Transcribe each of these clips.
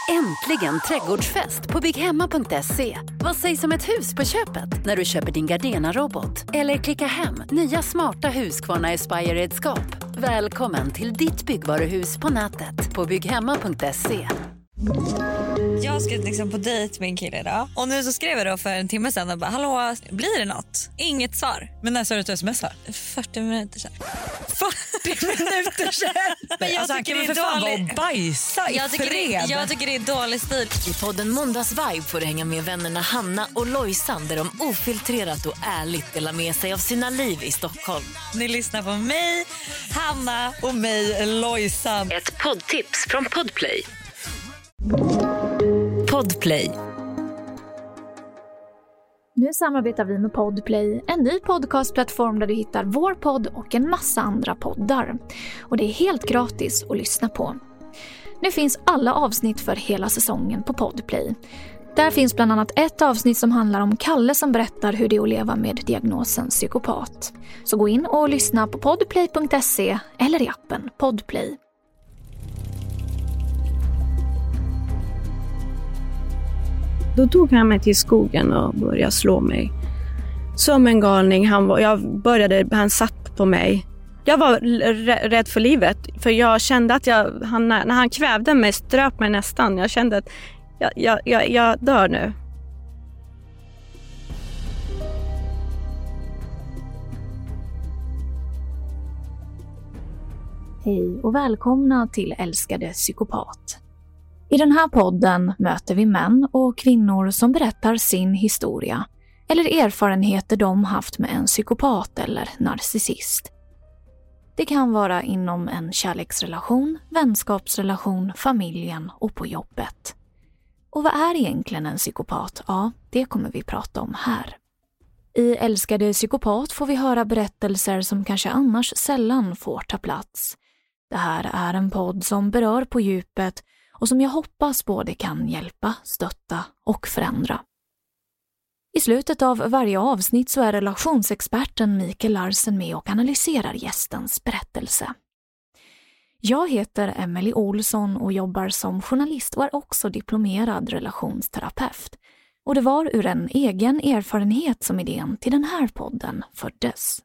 Äntligen trädgårdsfest på bygghemma.se. Vad sägs om ett hus på köpet när du köper din Gardena-robot? Eller klicka hem nya smarta Husqvarna Aspire-redskap. Välkommen till ditt byggvaruhus på nätet på bygghemma.se. Jag ska liksom på dejt med en kille idag. Och nu så skrev jag då för en timme sedan och bara, hallå, blir det något? Inget svar. Men när sa du att du smsar? 40 minuter sedan. 40 minuter sedan? Men jag tycker det är dålig. Bajsa i fred. Jag tycker det är dålig stil. I podden Måndagsvibe får du hänga med vännerna Hanna och Lojsan, där de ofiltrerat och ärligt delar med sig av sina liv i Stockholm. Ni lyssnar på mig, Hanna och mig, Lojsan. Ett poddtips från Podplay. Podplay. Nu samarbetar vi med Podplay, en ny podcastplattform där du hittar vår podd och en massa andra poddar. Och det är helt gratis att lyssna på. Nu finns alla avsnitt för hela säsongen på Podplay. Där finns bland annat ett avsnitt som handlar om Kalle som berättar hur det är att leva med diagnosen psykopat. Så gå in och lyssna på podplay.se eller i appen Podplay. Då tog han mig till skogen och började slå mig. Som en galning. Han satt på mig. Jag var rädd för livet. För jag kände att när han kvävde mig, ströp mig nästan. Jag kände att jag dör nu. Hej och välkomna till Älskade psykopat. I den här podden möter vi män och kvinnor som berättar sin historia eller erfarenheter de haft med en psykopat eller narcissist. Det kan vara inom en kärleksrelation, vänskapsrelation, familjen och på jobbet. Och vad är egentligen en psykopat? Ja, det kommer vi prata om här. I Älskade psykopat får vi höra berättelser som kanske annars sällan får ta plats. Det här är en podd som berör på djupet och som jag hoppas både kan hjälpa, stötta och förändra. I slutet av varje avsnitt så är relationsexperten Mikael Larsen med och analyserar gästens berättelse. Jag heter Emelie Olsson och jobbar som journalist och är också diplomerad relationsterapeut. Och det var ur en egen erfarenhet som idén till den här podden föddes.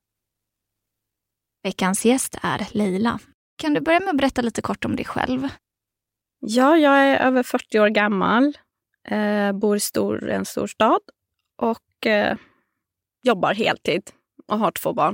Veckans gäst är Leila. Kan du börja med att berätta lite kort om dig själv? Ja, jag är över 40 år gammal, bor i en stor stad och jobbar heltid och har 2 barn.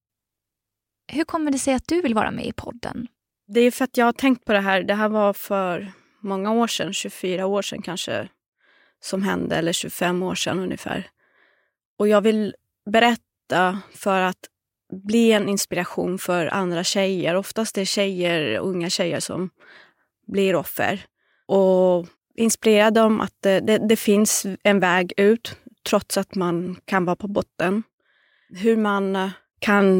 Hur kommer det sig att du vill vara med i podden? Det är för att jag har tänkt på det här. Det här var för många år sedan, 24 år sedan kanske, som hände, eller 25 år sedan ungefär. Och jag vill berätta för att bli en inspiration för andra tjejer. Oftast är det unga tjejer som blir offer. Och inspirera dem att det finns en väg ut trots att man kan vara på botten. Hur man kan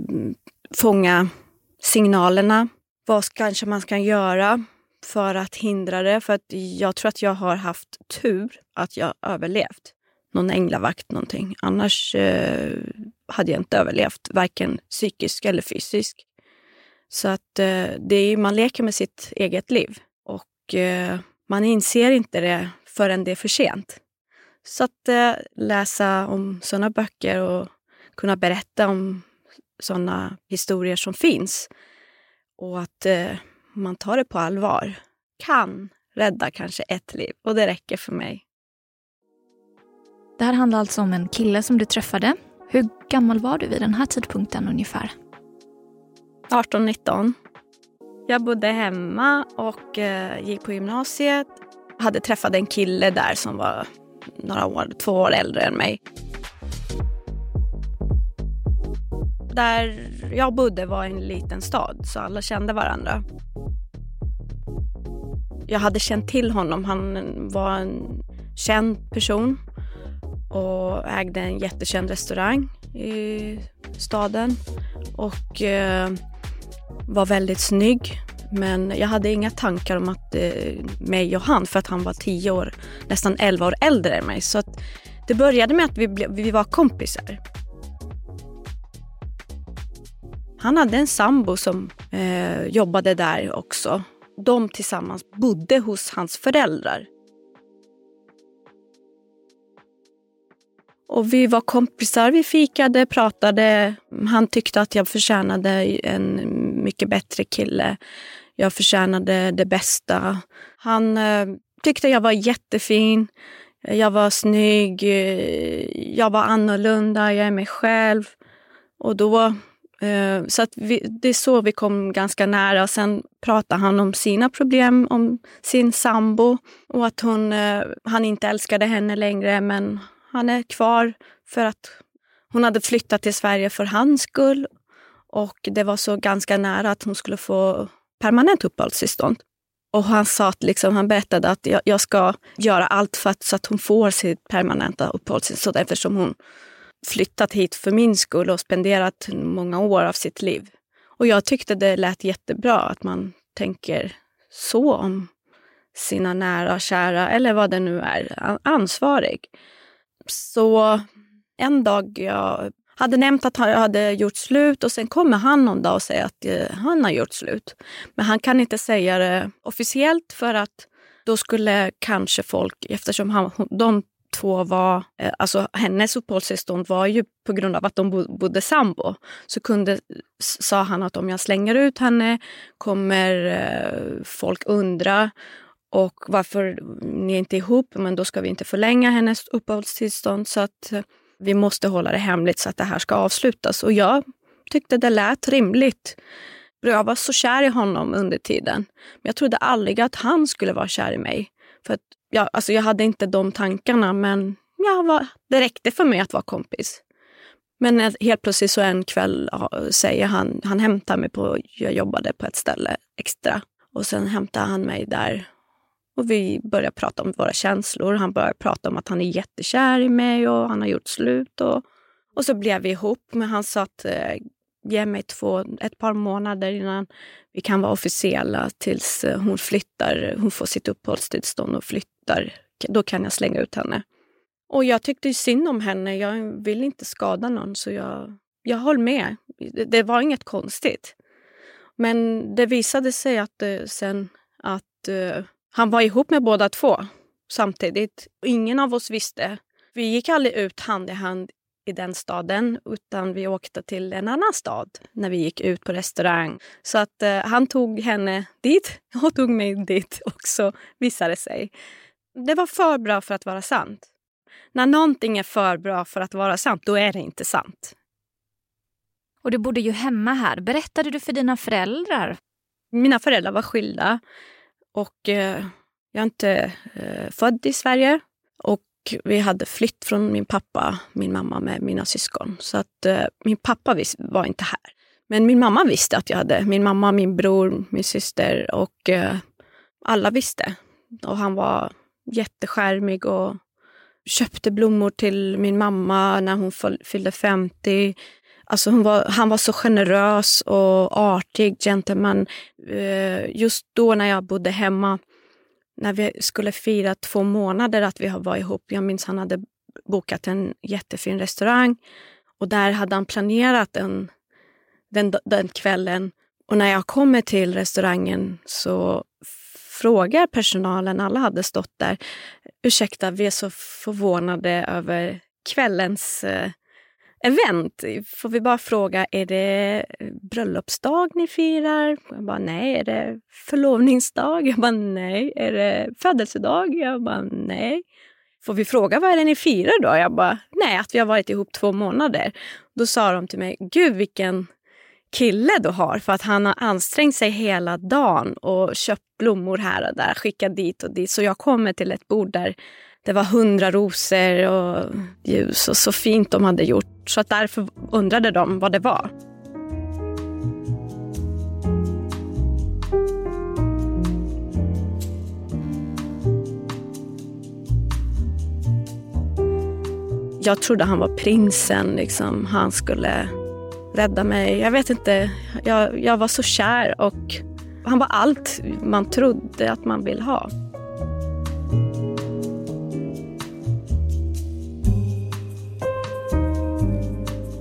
fånga signalerna. Vad kanske man kan göra för att hindra det. För att jag tror att jag har haft tur att jag överlevt. Någon änglavakt, någonting. Annars hade jag inte överlevt. Varken psykisk eller fysisk. Så att man leker med sitt eget liv. Och man inser inte det förrän det är för sent. Så att läsa om sådana böcker och kunna berätta om sådana historier som finns. Och att man tar det på allvar. Kan rädda kanske ett liv. Och det räcker för mig. Det här handlar alltså om en kille som du träffade. Hur gammal var du vid den här tidpunkten ungefär? 18-19. Jag bodde hemma och gick på gymnasiet. Hade träffat en kille där som var 2 år äldre än mig. Där jag bodde var en liten stad så alla kände varandra. Jag hade känt till honom. Han var en känd person och ägde en jättekänd restaurang i staden. Och var väldigt snygg. Men jag hade inga tankar om att mig och han, för att han var 10 år, nästan 11 år äldre än mig. Så att det började med att vi var kompisar. Han hade en sambo som jobbade där också. de tillsammans bodde hos hans föräldrar. Och vi var kompisar, vi fikade, pratade. Han tyckte att jag förtjänade en mycket bättre kille. Jag förtjänade det bästa. Han tyckte jag var jättefin. Jag var snygg. Jag var annorlunda. Jag är mig själv. Och då... Så att det är så vi kom ganska nära. Sen pratade han om sina problem, om sin sambo. Och att han inte älskade henne längre, men han är kvar för att hon hade flyttat till Sverige för hans skull. Och det var så ganska nära att hon skulle få permanent uppehållstillstånd. Och han sa att han berättade att jag ska göra allt så att hon får sitt permanenta uppehållstillstånd, eftersom hon flyttat hit för min skull och spenderat många år av sitt liv. Och jag tyckte det lät jättebra att man tänker så om sina nära och kära, eller vad det nu är, ansvarig. Så en dag jag hade nämnt att jag hade gjort slut, och sen kommer han någon dag och säger att han har gjort slut. Men han kan inte säga det officiellt, för att då skulle kanske folk, eftersom de två var, alltså hennes uppehållstillstånd var ju på grund av att de bodde sambo, så sa han att om jag slänger ut henne kommer folk undra, och varför ni är inte ihop, men då ska vi inte förlänga hennes uppehållstillstånd, så att vi måste hålla det hemligt så att det här ska avslutas. Och jag tyckte det lät rimligt. Jag var så kär i honom under tiden, men jag trodde aldrig att han skulle vara kär i mig. För att jag hade inte de tankarna, men det räckte för mig att vara kompis. Men helt plötsligt så en kväll säger han hämtar mig jag jobbade på ett ställe extra. Och sen hämtar han mig där. Och vi börjar prata om våra känslor. Han börjar prata om att han är jättekär i mig och han har gjort slut. Och så blev vi ihop. Men han sa att ge mig ett par månader innan vi kan vara officiella, tills hon flyttar. Hon får sitt uppehållstillstånd och flyttar. Då kan jag slänga ut henne. Och jag tyckte synd om henne. Jag vill inte skada någon, så jag höll med. Det var inget konstigt. Men det visade sig att han var ihop med båda två samtidigt. Ingen av oss visste. Vi gick aldrig ut hand i hand i den staden, utan vi åkte till en annan stad när vi gick ut på restaurang. Så att han tog henne dit och tog mig dit också, visade sig. Det var för bra för att vara sant. När någonting är för bra för att vara sant, då är det inte sant. Och du bodde ju hemma här. Berättade du för dina föräldrar? Mina föräldrar var skilda. Och jag är inte född i Sverige. Och vi hade flytt från min mamma med mina syskon. Så att min pappa var inte här. Men min mamma visste att jag hade. Min mamma, min bror, min syster och alla visste. Och han var jätteskärmig och köpte blommor till min mamma när hon fyllde 50. Alltså han var så generös och artig, gentleman. Just då när jag bodde hemma, när vi skulle fira 2 månader att vi var ihop. Jag minns han hade bokat en jättefin restaurang. Och där hade han planerat den kvällen. Och när jag kommer till restaurangen så frågar personalen, alla hade stått där. Ursäkta, vi är så förvånade över kvällens event. Får vi bara fråga, är det bröllopsdag ni firar? Jag bara, nej. Är det förlovningsdag? Jag bara, nej. Är det födelsedag? Jag bara, nej. Får vi fråga, vad är det ni firar då? Jag bara, nej, att vi har varit ihop 2 månader. Då sa de till mig, gud vilken kille du har, för att han har ansträngt sig hela dagen och köpt blommor här och där, skickat dit och dit. Så jag kommer till ett bord där det var 100 rosor och ljus och så fint de hade gjort. Så att därför undrade de vad det var. Jag trodde han var prinsen, liksom. Han skulle rädda mig. Jag vet inte, jag var så kär och han var allt man trodde att man vill ha.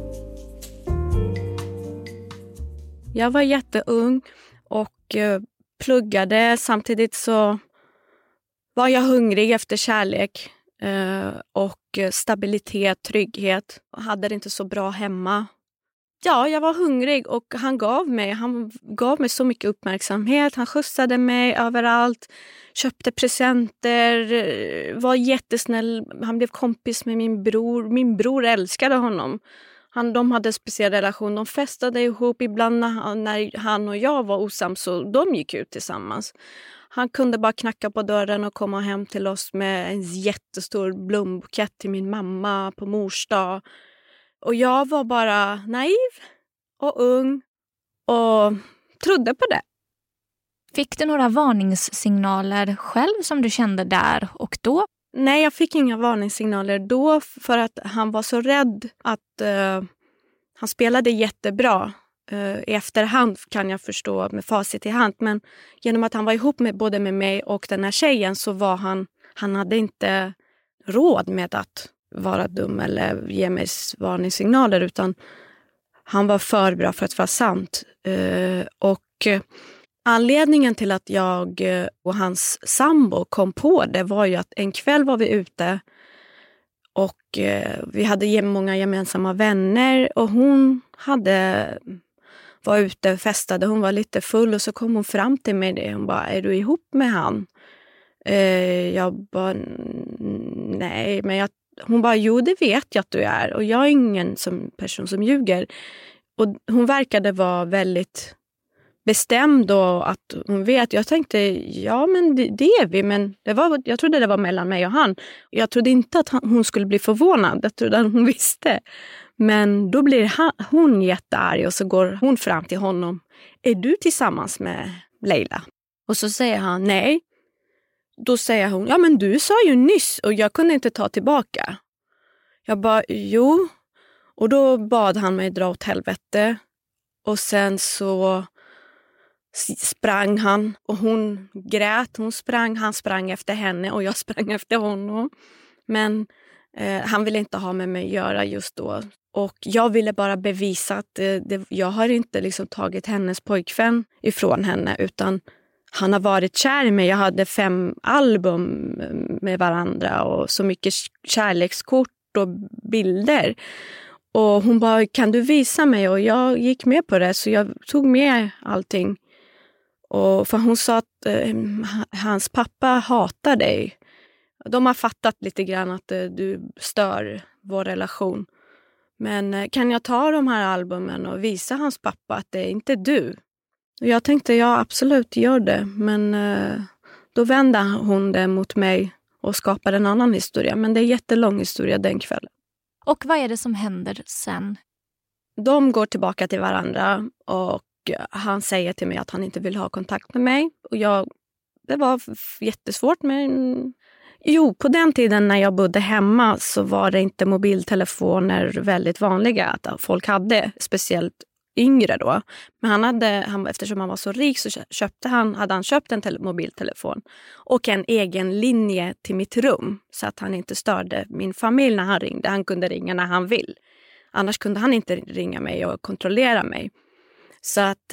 Jag var jätteung och pluggade. Samtidigt så var jag hungrig efter kärlek och stabilitet, trygghet. Jag hade det inte så bra hemma. Ja, jag var hungrig och han gav mig så mycket uppmärksamhet. Han skjutsade mig överallt, köpte presenter, var jättesnäll. Han blev kompis med min bror. Min bror älskade honom. De hade en speciell relation. De festade ihop. Ibland när han och jag var osams så de gick ut tillsammans. Han kunde bara knacka på dörren och komma hem till oss med en jättestor blombukett till min mamma på mors dag. Och jag var bara naiv och ung och trodde på det. Fick du några varningssignaler själv som du kände där och då? Nej, jag fick inga varningssignaler då för att han var så rädd att han spelade jättebra. I efterhand kan jag förstå med facit i hand. Men genom att han var ihop med både med mig och den här tjejen så var han hade inte råd med att vara dum eller ge mig varningssignaler, utan han var för bra för att vara sant. Och anledningen till att jag och hans sambo kom på det var ju att en kväll var vi ute och vi hade många gemensamma vänner och hon var ute och festade. Hon var lite full och så kom hon fram till mig. Hon bara, är du ihop med han? Jag bara, nej, men hon bara, jo det vet jag att du är. Och jag är ingen person som ljuger. Och hon verkade vara väldigt bestämd och att hon vet. Jag tänkte, ja men det är vi. Men jag trodde det var mellan mig och han. Jag trodde inte att hon skulle bli förvånad. Jag trodde att hon visste. Men då blir hon jättearg och så går hon fram till honom. Är du tillsammans med Leila? Och så säger han, nej. Då säger hon, ja men du sa ju nyss och jag kunde inte ta tillbaka. Jag bara, jo. Och då bad han mig dra åt helvete. Och sen så sprang han och hon grät. Han sprang efter henne och jag sprang efter honom. Men han ville inte ha med mig att göra just då. Och jag ville bara bevisa att jag har inte liksom tagit hennes pojkvän ifrån henne, utan han har varit kär i mig. Jag hade 5 album med varandra och så mycket kärlekskort och bilder. Och hon bara, kan du visa mig? Och jag gick med på det, så jag tog med allting. Och för hon sa att hans pappa hatar dig. De har fattat lite grann att du stör vår relation. Men kan jag ta de här albumen och visa hans pappa att det är inte du? Och jag tänkte, ja absolut gör det. Men då vände hon det mot mig och skapade en annan historia. Men det är en jättelång historia den kvällen. Och vad är det som händer sen? De går tillbaka till varandra och han säger till mig att han inte vill ha kontakt med mig. Och det var jättesvårt, men på den tiden när jag bodde hemma så var det inte mobiltelefoner väldigt vanliga att folk hade, speciellt yngre då. Men eftersom han var så rik så hade han köpt en mobiltelefon och en egen linje till mitt rum så att han inte störde min familj när han ringde. Han kunde ringa när han vill. Annars kunde han inte ringa mig och kontrollera mig. Så att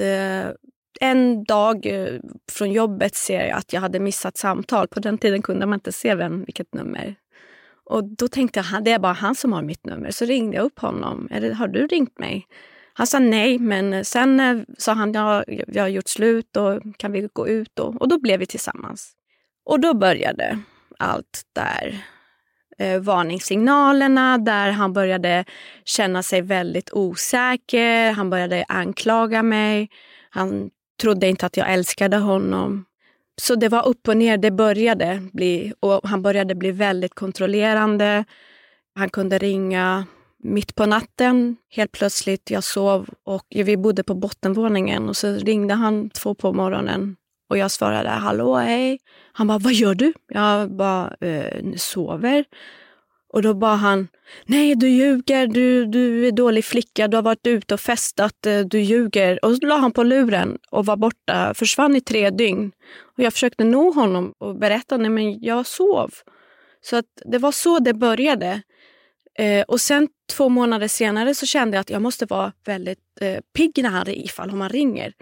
en dag från jobbet ser jag att jag hade missat samtal. På den tiden kunde man inte se vilket nummer. Och då tänkte jag, det är bara han som har mitt nummer. Så ringde jag upp honom. Har du ringt mig? Han sa nej, men sen sa han, jag har gjort slut och kan vi gå ut? Och då blev vi tillsammans. Och då började allt där. Varningssignalerna där han började känna sig väldigt osäker. Han började anklaga mig. Han trodde inte att jag älskade honom. Så det var upp och ner, det började bli. Och han började bli väldigt kontrollerande. Han kunde ringa mitt på natten. Helt plötsligt, jag sov och vi bodde på bottenvåningen. Och så ringde han 2 på morgonen. Och jag svarade, hallå, hej. Han bara, vad gör du? Jag bara, sover. Och då bara han, nej du ljuger, du är dålig flicka, du har varit ute och festat, du ljuger. Och så la han på luren och var borta, försvann i 3 dygn. Och jag försökte nå honom och berätta, nej men jag sov. Så att det var så det började. Och sen 2 månader senare så kände jag att jag måste vara väldigt pigg ifall man ringer.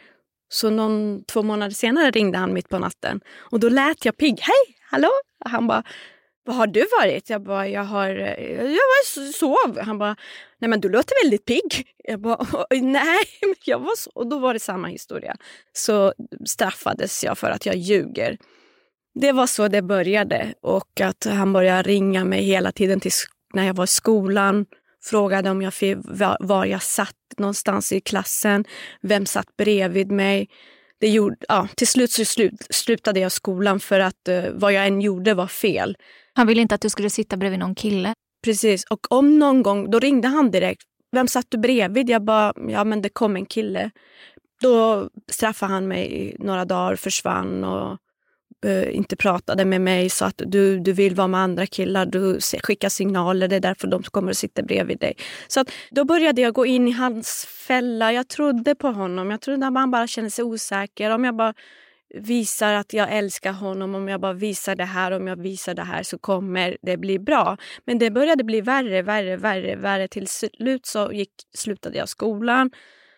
Så 2 månader senare ringde han mitt på natten. Och då lät jag pigg. Hej, hallå? Han bara, vad har du varit? Jag bara, jag var sov. Han bara, nej men du låter väldigt pigg. Jag bara, nej, men jag var så. Och då var det samma historia. Så straffades jag för att jag ljuger. Det var så det började. Och att han började ringa mig hela tiden när jag var i skolan. Frågade om var jag satt någonstans i klassen. Vem satt bredvid mig. Till slut slutade jag skolan för att vad jag än gjorde var fel. Han ville inte att du skulle sitta bredvid någon kille. Precis, och om någon gång, då ringde han direkt. Vem satt du bredvid? Jag bara, ja men det kom en kille. Då straffade han mig i några dagar, försvann och inte pratade med mig. Så att du vill vara med andra killar, du skickar signaler, det är därför de kommer att sitta bredvid dig. Så att då började jag gå in i hans fälla. Jag trodde på honom, jag trodde att han bara kände sig osäker. Om jag bara visar att jag älskar honom, om jag bara visar det här, om jag visar det här så kommer det bli bra. Men det började bli värre. Till slut så slutade jag skolan.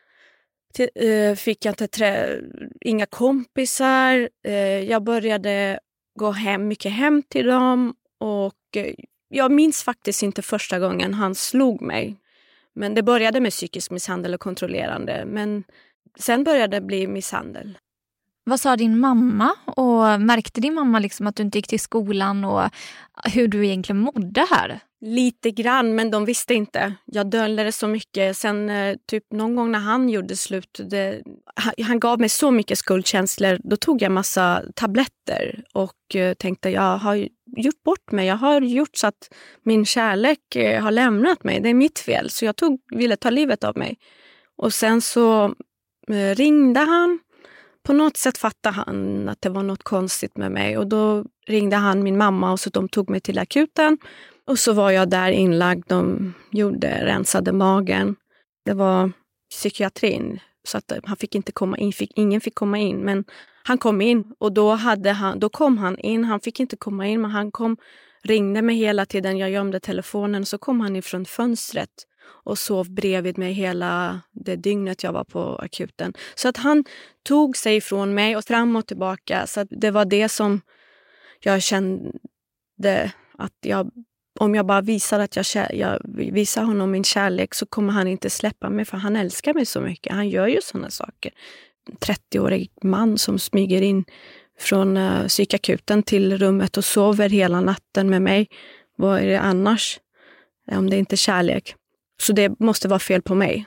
Fick jag inte inga kompisar. Jag började gå mycket hem till dem. Och jag minns faktiskt inte första gången han slog mig. Men det började med psykisk misshandel och kontrollerande. Men sen började det bli misshandel. Vad sa din mamma? Och märkte din mamma liksom att du inte gick till skolan och hur du egentligen mådde här? Lite grann, men de visste inte. Jag dölde det så mycket. Sen typ någon gång när han gjorde slut, han gav mig så mycket skuldkänslor. Då tog jag massa tabletter och tänkte jag har gjort bort mig. Jag har gjort så att min kärlek har lämnat mig. Det är mitt fel. Så jag ville ta livet av mig. Och sen så ringde han. På något sätt fattade han att det var något konstigt med mig. Och då ringde han min mamma och så de tog mig till akuten. Och så var jag där inlagd. De rensade magen. Det var psykiatrin. Så att han fick inte komma in. Ingen fick komma in. Men han kom in. Och då kom han in. Han fick inte komma in. Men han ringde mig hela tiden. Jag gömde telefonen. Så kom han ifrån fönstret. Och sov bredvid mig hela det dygnet jag var på akuten. Så att han tog sig ifrån mig och fram och tillbaka. Så att det var det som jag kände att om jag bara visar att jag visar honom min kärlek så kommer han inte släppa mig. För han älskar mig så mycket. Han gör ju sådana saker. 30-årig man som smyger in från psykakuten till rummet och sover hela natten med mig. Vad är det annars? Om det inte är kärlek. Så det måste vara fel på mig.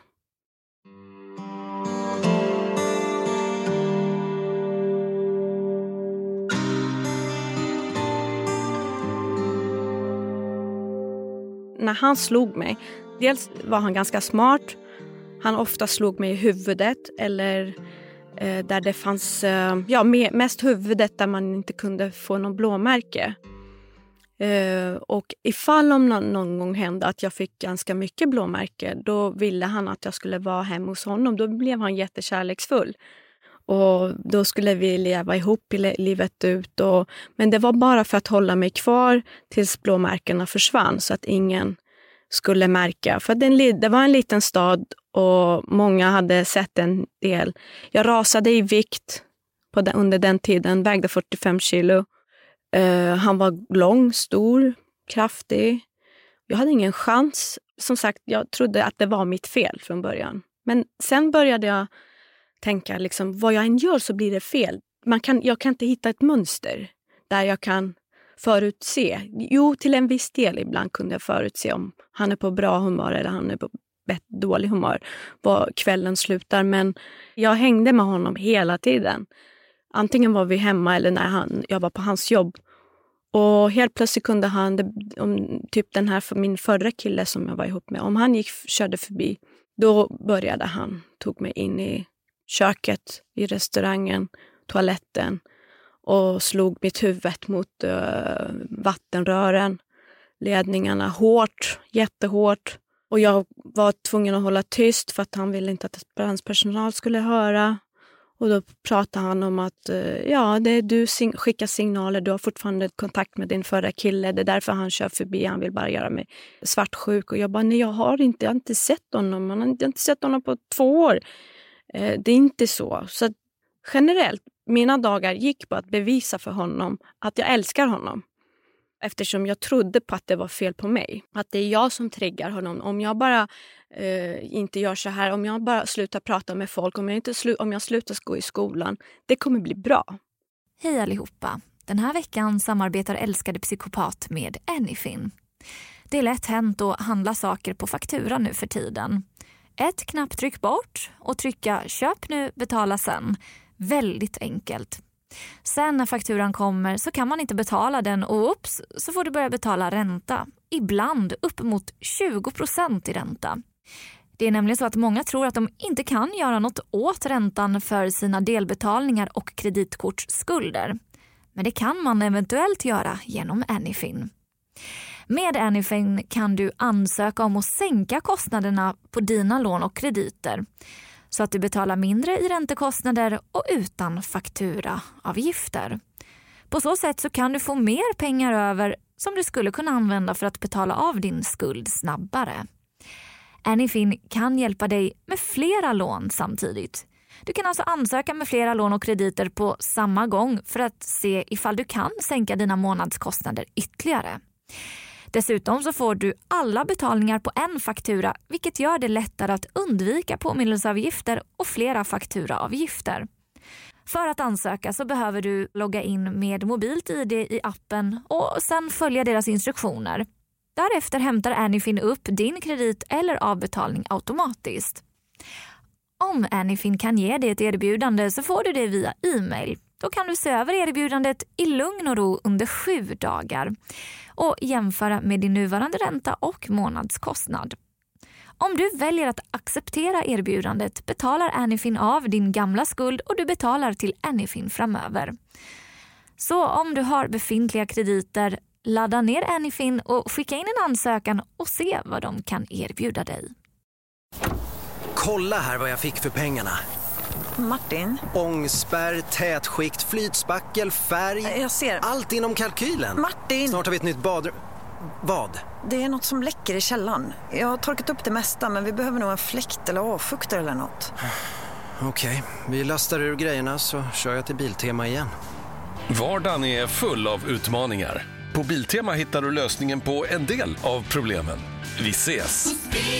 När han slog mig, dels var han ganska smart. Han ofta slog mig i huvudet eller där det fanns, mest huvudet där man inte kunde få någon blåmärke. Och ifall om någon gång hände att jag fick ganska mycket blåmärke, då ville han att jag skulle vara hemma hos honom. Då blev han jättekärleksfull. Och då skulle vi leva ihop i livet ut. Men det var bara för att hålla mig kvar tills blåmärkena försvann så att ingen skulle märka. För det var en liten stad och många hade sett en del. Jag rasade i vikt under den tiden, vägde 45 kilo. Han var lång, stor, kraftig. Jag hade ingen chans. Som sagt, jag trodde att det var mitt fel från början. Men sen började jag tänka, liksom, vad jag än gör så blir det fel. Jag kan inte hitta ett mönster där jag kan förutse. Jo, till en viss del ibland kunde jag förutse om han är på bra humör eller han är på dålig humör. Var kvällen slutar. Men jag hängde med honom hela tiden. Antingen var vi hemma eller när jag var på hans jobb. Och helt plötsligt kunde han, typ den här min förra kille som jag var ihop med, om han körde förbi, då började han, tog mig in i köket, i restaurangen, toaletten och slog mitt huvud mot vattenrören, ledningarna, hårt, jättehårt. Och jag var tvungen att hålla tyst för att han ville inte att brandpersonal skulle höra. Och då pratade han om att du skickar signaler, du har fortfarande kontakt med din förra kille. Det är därför han kör förbi, han vill bara göra mig svartsjuk. Och jag bara, nej jag har inte sett honom. Jag har inte sett honom på 2 år. Det är inte så. Så generellt, mina dagar gick på att bevisa för honom att jag älskar honom. Eftersom jag trodde på att det var fel på mig. Att det är jag som triggar honom. Om jag bara inte gör så här, om jag bara slutar prata med folk, om jag slutar gå i skolan, det kommer bli bra. Hej allihopa! Den här veckan samarbetar älskade psykopat med Anyfin. Det är lätt hänt att handla saker på faktura nu för tiden. Ett knapptryck bort och trycka köp nu, betala sen. Väldigt enkelt. Sen när fakturan kommer så kan man inte betala den och ups, så får du börja betala ränta. Ibland upp mot 20% i ränta. Det är nämligen så att många tror att de inte kan göra något åt räntan för sina delbetalningar och kreditkortsskulder. Men det kan man eventuellt göra genom Anyfin. Med Anyfin kan du ansöka om att sänka kostnaderna på dina lån och krediter så att du betalar mindre i räntekostnader och utan fakturaavgifter. På så sätt så kan du få mer pengar över som du skulle kunna använda för att betala av din skuld snabbare. Anyfin kan hjälpa dig med flera lån samtidigt. Du kan alltså ansöka med flera lån och krediter på samma gång för att se ifall du kan sänka dina månadskostnader ytterligare. Dessutom så får du alla betalningar på en faktura, vilket gör det lättare att undvika påminnelseavgifter och flera fakturaavgifter. För att ansöka så behöver du logga in med mobilt ID i appen och sen följa deras instruktioner. Därefter hämtar Anyfin upp din kredit eller avbetalning automatiskt. Om Anyfin kan ge dig ett erbjudande så får du det via e-mail. Då kan du se över erbjudandet i lugn och ro under 7 dagar och jämföra med din nuvarande ränta och månadskostnad. Om du väljer att acceptera erbjudandet betalar Anyfin av din gamla skuld och du betalar till Anyfin framöver. Så om du har befintliga krediter, ladda ner Anyfin och skicka in en ansökan och se vad de kan erbjuda dig. Kolla här vad jag fick för pengarna. Martin? Ångspärr, tätskikt, flytspackel, färg. Jag ser. Allt inom kalkylen. Martin! Snart har vi ett nytt badrum. Vad? Det är något som läcker i källaren. Jag har torkat upp det mesta, men vi behöver nog en fläkt eller avfuktare eller något. Okej, vi lastar ur grejerna så kör jag till Biltema igen. Vardagen är full av utmaningar. På Biltema hittar du lösningen på en del av problemen. Vi ses!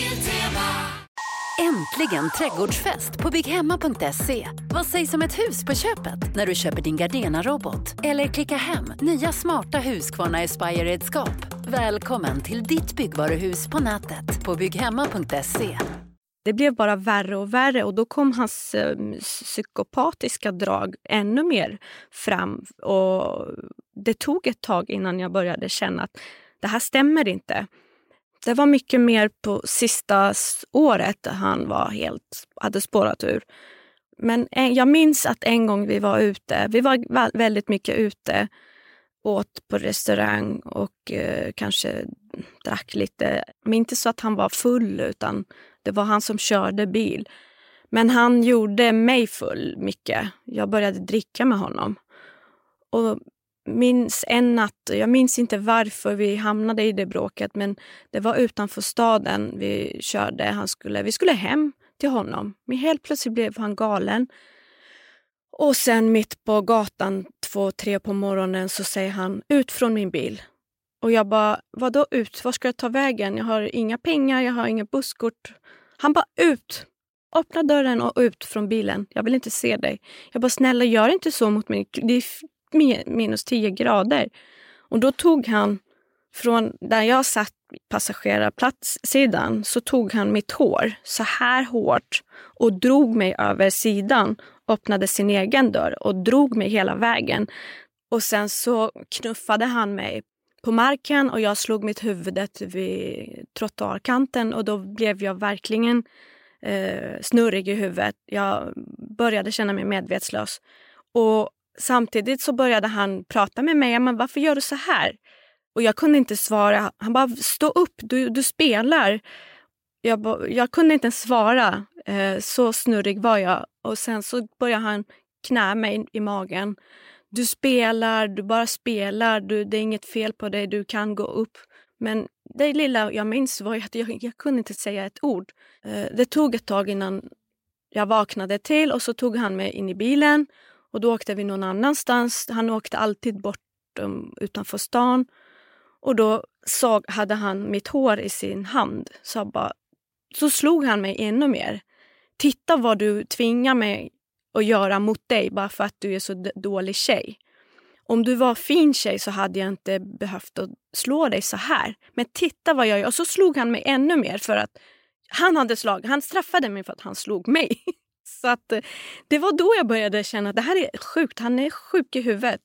Äntligen trädgårdsfest på bygghemma.se. Vad sägs om ett hus på köpet när du köper din Gardena-robot? Eller klicka hem nya smarta Husqvarna Aspire-redskap. Välkommen till ditt byggvaruhus på nätet på bygghemma.se. Det blev bara värre och värre och då kom hans psykopatiska drag ännu mer fram. Och det tog ett tag innan jag började känna att det här stämmer inte. Det var mycket mer på sista året han hade spårat ur. Men jag minns att en gång vi var väldigt mycket ute, åt på restaurang och kanske drack lite. Men inte så att han var full, utan det var han som körde bil. Men han gjorde mig full mycket. Jag började dricka med honom. Och minns en natt, jag minns inte varför vi hamnade i det bråket, men det var utanför staden vi körde. Vi skulle hem till honom. Men helt plötsligt blev han galen. Och sen mitt på gatan 2-3 på morgonen så säger han ut från min bil. Och jag bara, vadå ut? Var ska jag ta vägen? Jag har inga pengar, jag har inga busskort. Han bara ut. Öppna dörren och ut från bilen. Jag vill inte se dig. Jag bara, snälla gör inte så mot mig. Det är minus 10 grader. Och då tog han från där jag satt passagerarplatssidan, så tog han mitt hår så här hårt och drog mig över sidan, öppnade sin egen dörr och drog mig hela vägen. Och sen så knuffade han mig på marken och jag slog mitt huvudet vid trottoarkanten och då blev jag verkligen snurrig i huvudet. Jag började känna mig medvetslös. Och samtidigt så började han prata med mig. Men varför gör du så här? Och jag kunde inte svara. Han bara, stå upp, du spelar. Jag kunde inte ens svara. Så snurrig var jag. Och sen så började han knä mig i magen. Du spelar, du bara spelar. Det är inget fel på dig, du kan gå upp. Men det lilla jag minns var att jag kunde inte säga ett ord. Det tog ett tag innan jag vaknade till och så tog han mig in i bilen. Och då åkte vi någon annanstans. Han åkte alltid bort utanför stan. Och då hade han mitt hår i sin hand. Så slog han mig ännu mer. Titta vad du tvingar mig att göra mot dig bara för att du är så dålig tjej. Om du var fin tjej så hade jag inte behövt att slå dig så här. Men titta vad jag gör. Och så slog han mig ännu mer för att han straffade mig för att han slog mig. Så att det var då jag började känna att det här är sjukt. Han är sjuk i huvudet.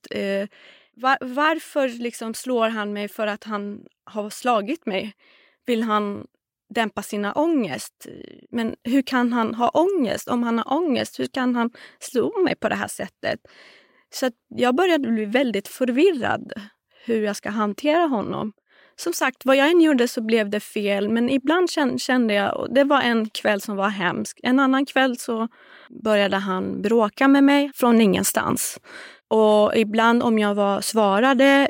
Varför liksom slår han mig för att han har slagit mig? Vill han dämpa sina ångest? Men hur kan han ha ångest? Om han har ångest, hur kan han slå mig på det här sättet? Så att jag började bli väldigt förvirrad hur jag ska hantera honom. Som sagt, vad jag än gjorde så blev det fel. Men ibland kände jag, och det var en kväll som var hemsk. En annan kväll så började han bråka med mig från ingenstans. Och ibland om jag svarade,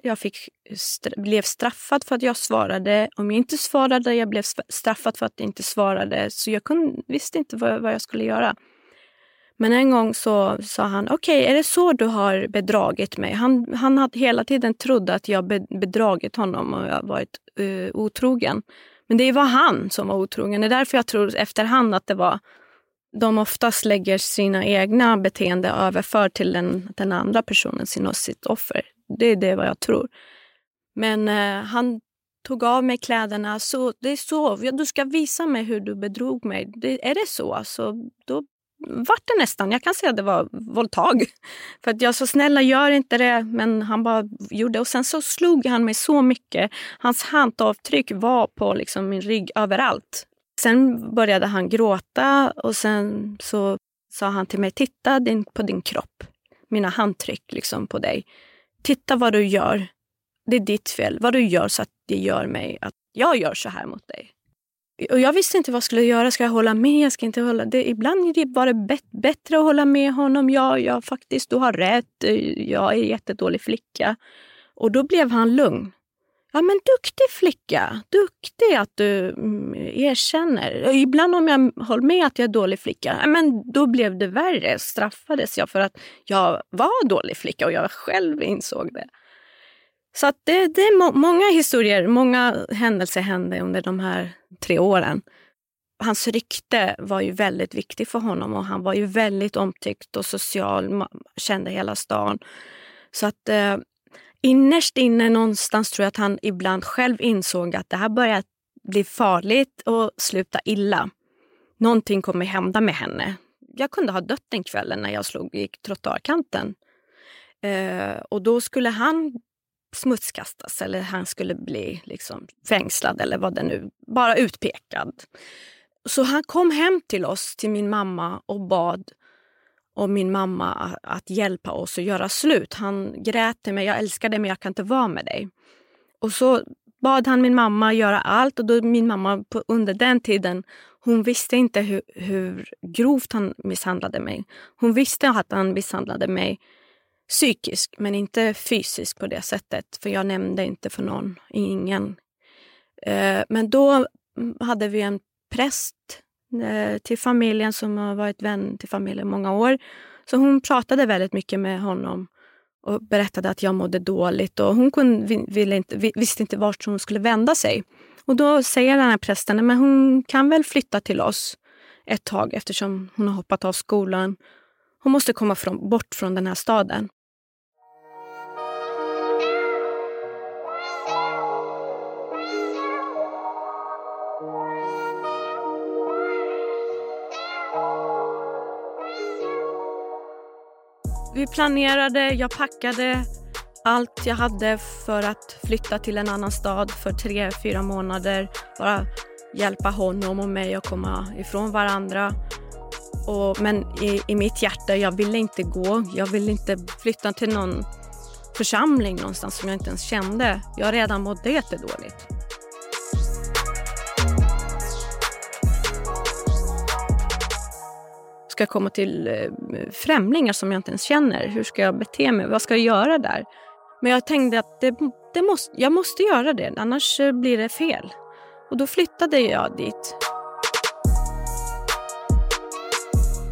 blev straffad för att jag svarade. Om jag inte svarade, jag blev straffad för att jag inte svarade. Så jag visste inte vad jag skulle göra. Men en gång så sa han, okej, är det så du har bedragit mig? Han hade hela tiden trott att jag bedragit honom och jag varit otrogen. Men det var han som var otrogen. Det är därför jag tror efterhand att det var de oftast lägger sina egna beteende överför till den andra personen, sitt offer. Det är det vad jag tror. Men han tog av mig kläderna. Så det är så, du ska visa mig hur du bedrog mig. Är det så? Så då vart det nästan. Jag kan säga att det var våldtag. För att jag så snälla gör inte det. Men han bara gjorde. Och sen så slog han mig så mycket. Hans handavtryck var på liksom min rygg överallt. Sen började han gråta. Och sen så sa han till mig, titta på din kropp. Mina handtryck liksom på dig. Titta vad du gör. Det är ditt fel. Vad du gör så att det gör mig att jag gör så här mot dig. Och jag visste inte vad jag skulle göra. Ska jag hålla med? Jag ska inte hålla det. Ibland är det bara bättre att hålla med honom. Ja, faktiskt, du har rätt. Jag är en jättedålig flicka. Och då blev han lugn. Ja, men duktig flicka. Duktig att du erkänner. Och ibland om jag håller med att jag är dålig flicka. Ja, men då blev det värre. Straffades jag för att jag var dålig flicka. Och jag själv insåg det. Så att det är många historier, många händelser hände under de här 3 åren. Hans rykte var ju väldigt viktigt för honom och han var ju väldigt omtyckt och social, kände hela stan. Så att innerst inne någonstans tror jag att han ibland själv insåg att det här börjar bli farligt och sluta illa. Någonting kommer hända med henne. Jag kunde ha dött den kvällen när jag slog i trottoarkanten. Och då skulle han smutskastas eller han skulle bli liksom fängslad eller vad det nu, bara utpekad. Så han kom hem till oss, till min mamma och bad om min mamma att hjälpa oss att göra slut. Han grät till mig, jag älskar dig men jag kan inte vara med dig. Och så bad han min mamma göra allt och då min mamma under den tiden, hon visste inte hur grovt han misshandlade mig. Hon visste att han misshandlade mig psykisk men inte fysisk på det sättet. För jag nämnde inte för någon, ingen. Men då hade vi en präst till familjen som har varit vän till familjen många år. Så hon pratade väldigt mycket med honom och berättade att jag mådde dåligt. Och hon visste inte vart hon skulle vända sig. Och då säger den här prästen, men hon kan väl flytta till oss ett tag eftersom hon har hoppat av skolan. Hon måste komma bort från den här staden. Vi planerade, jag packade allt jag hade för att flytta till en annan stad för 3-4 månader. Bara hjälpa honom och mig att komma ifrån varandra. Men i mitt hjärta, jag ville inte gå. Jag ville inte flytta till någon församling någonstans som jag inte ens kände. Jag redan mådde jättedåligt. Ska jag komma till främlingar som jag inte ens känner? Hur ska jag bete mig? Vad ska jag göra där? Men jag tänkte att jag måste göra det. Annars blir det fel. Och då flyttade jag dit.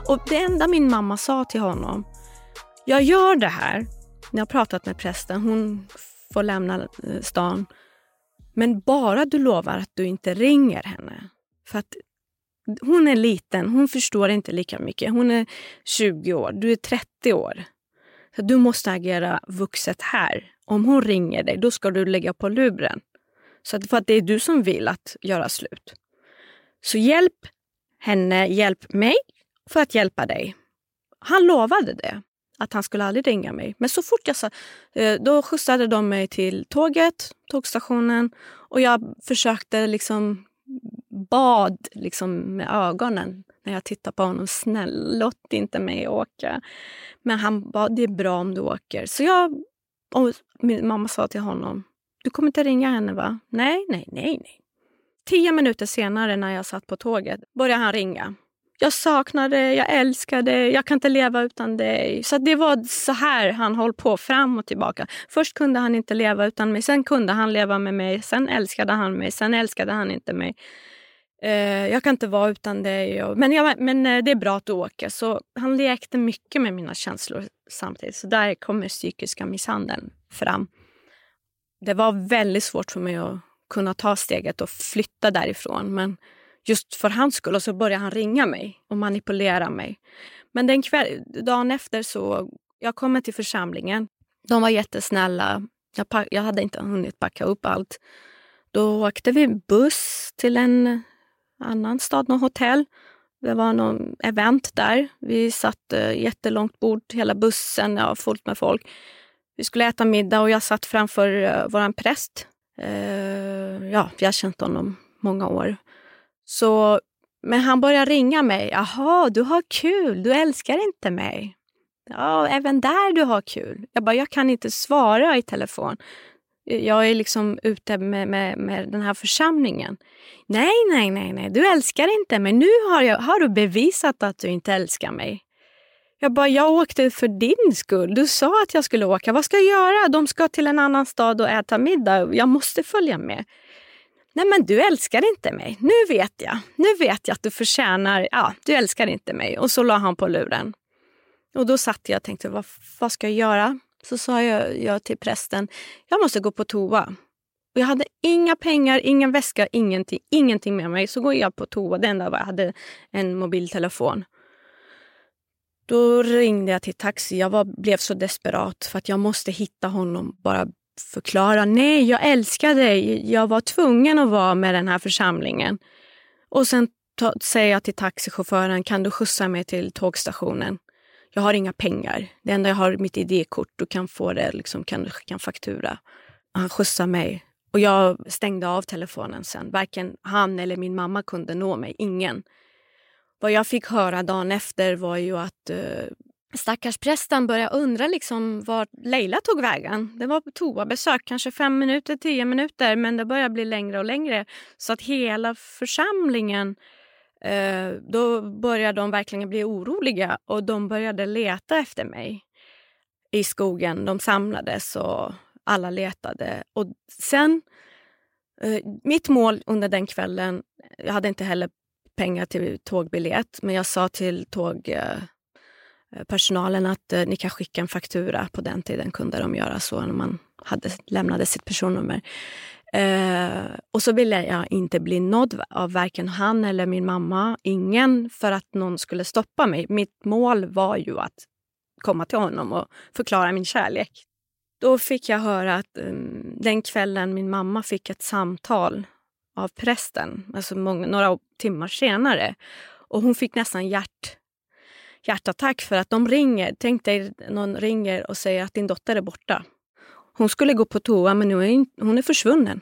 Och det enda min mamma sa till honom, jag gör det här. Jag har pratat med prästen, hon får lämna stan. Men bara du lovar att du inte ringer henne. För att hon är liten, hon förstår inte lika mycket. Hon är 20 år, du är 30 år. Så du måste agera vuxet här. Om hon ringer dig, då ska du lägga på luren. Så för att det är du som vill att göra slut. Så hjälp henne, hjälp mig för att hjälpa dig. Han lovade det. Att han skulle aldrig ringa mig. Men så fort jag sa, då skjutsade de mig till tågstationen. Och jag försökte liksom bad liksom med ögonen när jag tittade på honom. Snäll, låt inte mig åka. Men han bad, det är bra om du åker. Så min mamma sa till honom, du kommer inte ringa henne va? Nej. 10 minuter senare när jag satt på tåget började han ringa. Jag saknar dig, jag älskar dig, jag kan inte leva utan dig. Så det var så här han höll på fram och tillbaka. Först kunde han inte leva utan mig, sen kunde han leva med mig. Sen älskade han mig, sen älskade han inte mig. Jag kan inte vara utan dig. Men det är bra att du åker. Så han lekte mycket med mina känslor samtidigt. Så där kommer psykiska misshandeln fram. Det var väldigt svårt för mig att kunna ta steget och flytta därifrån. Men just för hans skull. Och så började han ringa mig och manipulera mig. Men dagen efter så jag kom till församlingen. De var jättesnälla. Jag hade inte hunnit packa upp allt. Då åkte vi buss till en annan stad, någon hotell. Det var någon event där. Vi satt jättelångt bord, hela bussen, fullt med folk. Vi skulle äta middag och jag satt framför våran präst. Jag har känt honom många år. Men han började ringa mig. Jaha, du har kul. Du älskar inte mig. Ja, även där du har kul. Jag kan inte svara i telefon. Jag är liksom ute med den här församlingen. Nej. Du älskar inte mig. Nu har du bevisat att du inte älskar mig. Jag åkte för din skull. Du sa att jag skulle åka. Vad ska jag göra? De ska till en annan stad och äta middag. Jag måste följa med. Nej, men du älskar inte mig. Nu vet jag att du förtjänar. Ja, du älskar inte mig. Och så la han på luren. Och då satt jag och tänkte, vad ska jag göra? Så sa jag till prästen, jag måste gå på toa. Och jag hade inga pengar, ingen väska, ingenting med mig. Så går jag på toa. Det enda var jag hade en mobiltelefon. Då ringde jag till taxi. Jag blev så desperat för att jag måste hitta honom. Bara förklara, nej jag älskar dig. Jag var tvungen att vara med den här församlingen. Och sen säger jag till taxichauffören, kan du skjutsa mig till tågstationen? Jag har inga pengar. Det enda jag har är mitt ID-kort. Du kan få det, liksom, kan faktura. Han skjutsar mig. Och jag stängde av telefonen sen. Varken han eller min mamma kunde nå mig. Ingen. Vad jag fick höra dagen efter var ju att stackars prästen började undra liksom var Leila tog vägen. Det var på toabesök, kanske 5 minuter, 10 minuter. Men det började bli längre och längre. Så att hela församlingen, då började de verkligen bli oroliga. Och de började leta efter mig i skogen. De samlades och alla letade. Och sen, mitt mål under den kvällen, jag hade inte heller pengar till tågbiljett. Men jag sa till tågpersonalen att ni kan skicka en faktura. På den tiden kunde de göra så när man lämnade sitt personnummer. Och så ville jag inte bli nådd av varken han eller min mamma. Ingen, för att någon skulle stoppa mig. Mitt mål var ju att komma till honom och förklara min kärlek. Då fick jag höra att den kvällen min mamma fick ett samtal av prästen. Alltså några timmar senare. Och hon fick nästan hjärtattack för att de ringer. Tänk dig, någon ringer och säger att din dotter är borta. Hon skulle gå på toa, men nu hon är försvunnen.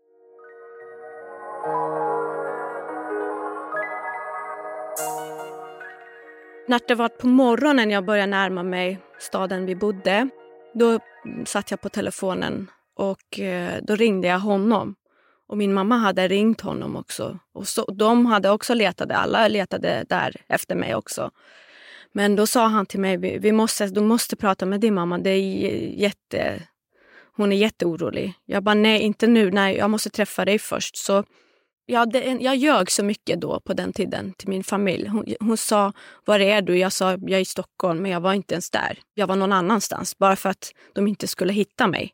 När det var på morgonen jag började närma mig staden vi bodde, då satt jag på telefonen och då ringde jag honom. Och min mamma hade ringt honom också. Och så, de hade också alla letade där efter mig också. Men då sa han till mig, du måste prata med din mamma, hon är jätteorolig. Jag bara, nej inte nu, nej jag måste träffa dig först. Så Jag ljög så mycket då på den tiden till min familj. Hon sa, var är du? Jag sa, jag är i Stockholm, men jag var inte ens där. Jag var någon annanstans, bara för att de inte skulle hitta mig.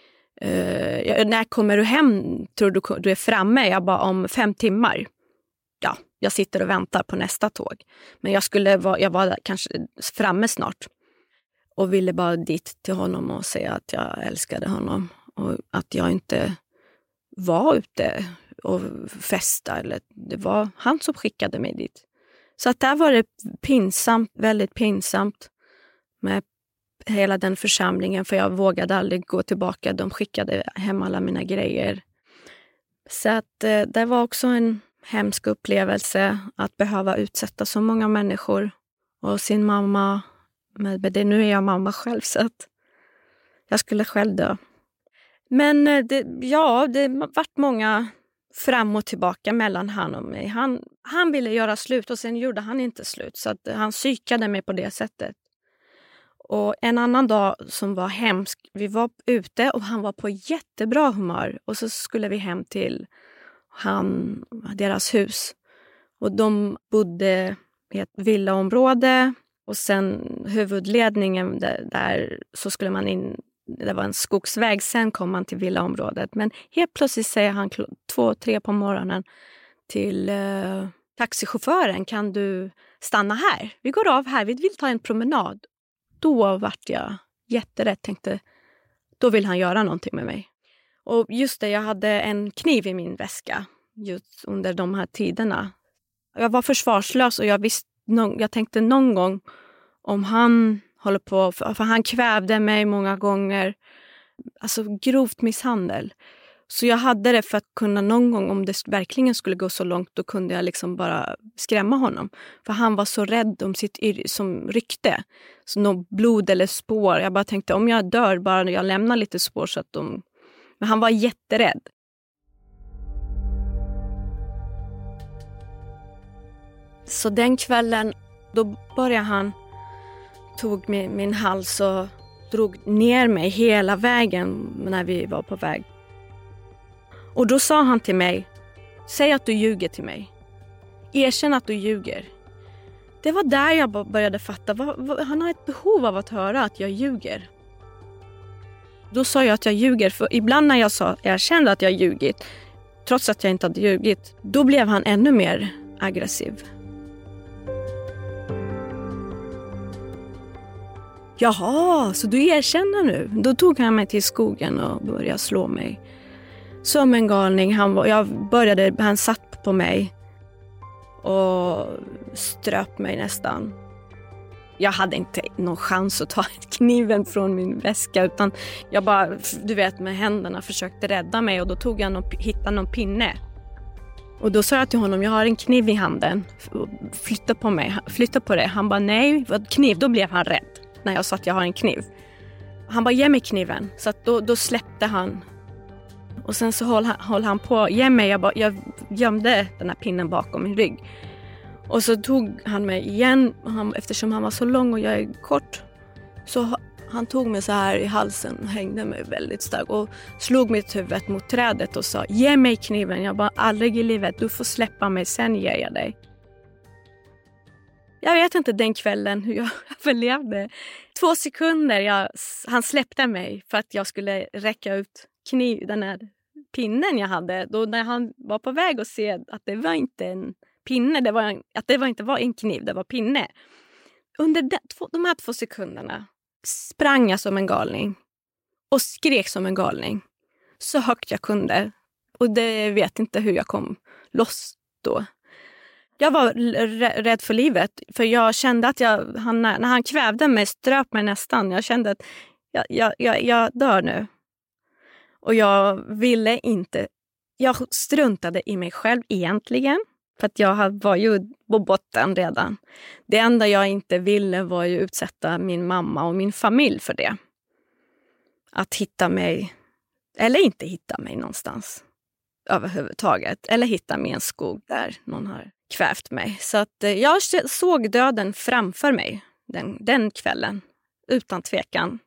När kommer du hem? Tror du är framme? Jag bara, om 5 timmar. Ja, jag sitter och väntar på nästa tåg. Men jag var kanske framme snart. Och ville bara dit till honom och säga att jag älskade honom. Och att jag inte var ute och festa. Eller det var han som skickade mig dit. Så att där var det pinsamt, väldigt pinsamt med hela den församlingen. För jag vågade aldrig gå tillbaka. De skickade hem alla mina grejer. Så att det var också en hemsk upplevelse att behöva utsätta så många människor. Och sin mamma. Men nu är jag mamma själv, så att jag skulle själv dö. Men det varit många fram och tillbaka mellan han och mig. Han ville göra slut och sen gjorde han inte slut. Så att han psykade mig på det sättet. Och en annan dag som var hemsk, vi var ute och han var på jättebra humör. Och så skulle vi hem till deras hus. Och de bodde i ett villaområde. Och sen huvudledningen där så skulle man in, det var en skogsväg, sen kom man till villaområdet. Men helt plötsligt säger han 2-3 på morgonen till taxichauffören, kan du stanna här? Vi går av här, vi vill ta en promenad. Då vart jag jätterädd, tänkte, då vill han göra någonting med mig. Och just det, jag hade en kniv i min väska just under de här tiderna. Jag var försvarslös och jag tänkte någon gång om han håller på, för han kvävde mig många gånger. Alltså grovt misshandel. Så jag hade det för att kunna någon gång, om det verkligen skulle gå så långt, då kunde jag liksom bara skrämma honom. För han var så rädd om sitt som rykte. Så något blod eller spår. Jag bara tänkte, om jag dör, bara jag lämnar lite spår så att de... Men han var jätterädd. Så den kvällen, då började han, tog min hals och drog ner mig hela vägen när vi var på väg. Och då sa han till mig, säg att du ljuger till mig. Erkänn att du ljuger. Det var där jag började fatta, han har ett behov av att höra att jag ljuger. Då sa jag att jag ljuger, för ibland när jag kände att jag ljugit, trots att jag inte hade ljugit, då blev han ännu mer aggressiv. Jaha, så du erkänner nu? Då tog han mig till skogen och började slå mig. Som en galning. Han satt på mig och ströp mig nästan. Jag hade inte någon chans att ta kniven från min väska, utan jag bara, du vet, med händerna försökte rädda mig, och då tog jag hittade någon pinne. Och då sa jag till honom, jag har en kniv i handen, flytta på det. Han bara, nej, vad kniv? Då blev han rädd när jag sa att jag har en kniv. Han bara, ge mig kniven. Så att då släppte han. Och sen så höll han på, ge mig. Jag gömde den här pinnen bakom min rygg. Och så tog han mig igen, eftersom han var så lång och jag är kort. Så han tog mig så här i halsen och hängde mig väldigt starkt. Och slog mitt huvud mot trädet och sa, ge mig kniven. Jag bara, aldrig i livet, du får släppa mig, sen ger jag dig. Jag vet inte den kvällen hur jag överlevde. 2 sekunder, han släppte mig för att jag skulle räcka ut den här pinnen jag hade. Då när han var på väg att se att det var inte en pinne, inte var en kniv, det var pinne. Under de här 2 sekunderna sprang jag som en galning och skrek som en galning så högt jag kunde. Och det vet inte hur jag kom loss då. Jag var rädd för livet, för jag kände att när han kvävde mig, ströp mig nästan. Jag kände att jag dör nu. Och jag ville inte, jag struntade i mig själv egentligen. För att jag var ju på botten redan. Det enda jag inte ville var ju utsätta min mamma och min familj för det. Att hitta mig, eller inte hitta mig någonstans överhuvudtaget. Eller hitta mig i en skog där någon har kvävt mig. Så att jag såg döden framför mig den kvällen, utan tvekan.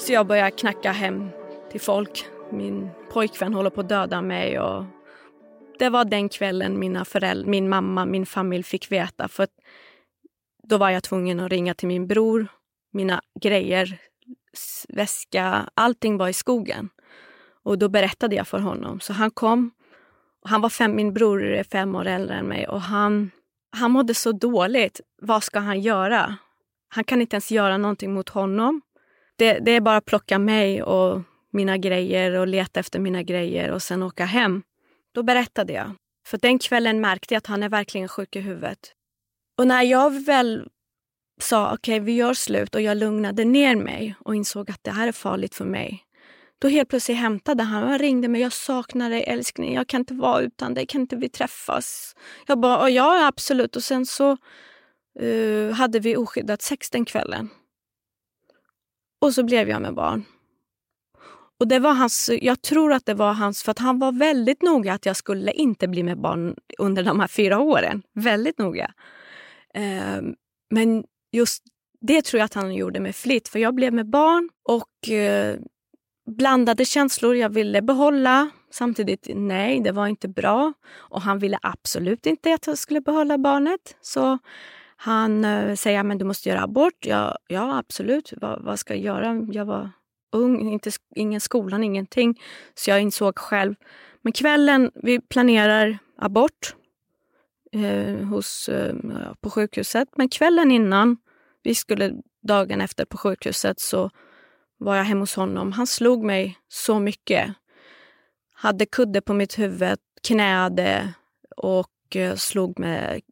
Så jag började knacka hem till folk. Min pojkvän håller på att döda mig. Och det var den kvällen min mamma, min familj fick veta. För då var jag tvungen att ringa till min bror. Mina grejer, väska, allting var i skogen. Och då berättade jag för honom. Så han kom. Och min bror är 5 år äldre än mig. Och han mådde så dåligt. Vad ska han göra? Han kan inte ens göra någonting mot honom. Det är bara att plocka mig och mina grejer och leta efter mina grejer och sen åka hem. Då berättade jag. För den kvällen märkte jag att han är verkligen sjuk i huvudet. Och när jag väl sa okej, vi gör slut och jag lugnade ner mig och insåg att det här är farligt för mig. Då helt plötsligt hämtade han och ringde mig. Jag saknar dig, älskling. Jag kan inte vara utan dig. Kan inte vi träffas? Jag bara, ja absolut. Och sen så hade vi oskyddat sex den kvällen. Och så blev jag med barn. Och det var jag tror att det var hans, för att han var väldigt noga att jag skulle inte bli med barn under de här 4 åren. Väldigt noga. Men just det tror jag att han gjorde med flit. För jag blev med barn och blandade känslor. Jag ville behålla. Samtidigt, nej, det var inte bra. Och han ville absolut inte att jag skulle behålla barnet. Så han säger, men du måste göra abort. Ja absolut. Vad ska jag göra? Jag var ung, ingen skolan, ingenting. Så jag insåg själv. Men kvällen, vi planerar abort på sjukhuset. Men kvällen innan, vi skulle dagen efter på sjukhuset, så var jag hemma hos honom. Han slog mig så mycket. Hade kudde på mitt huvud, knäade och slog med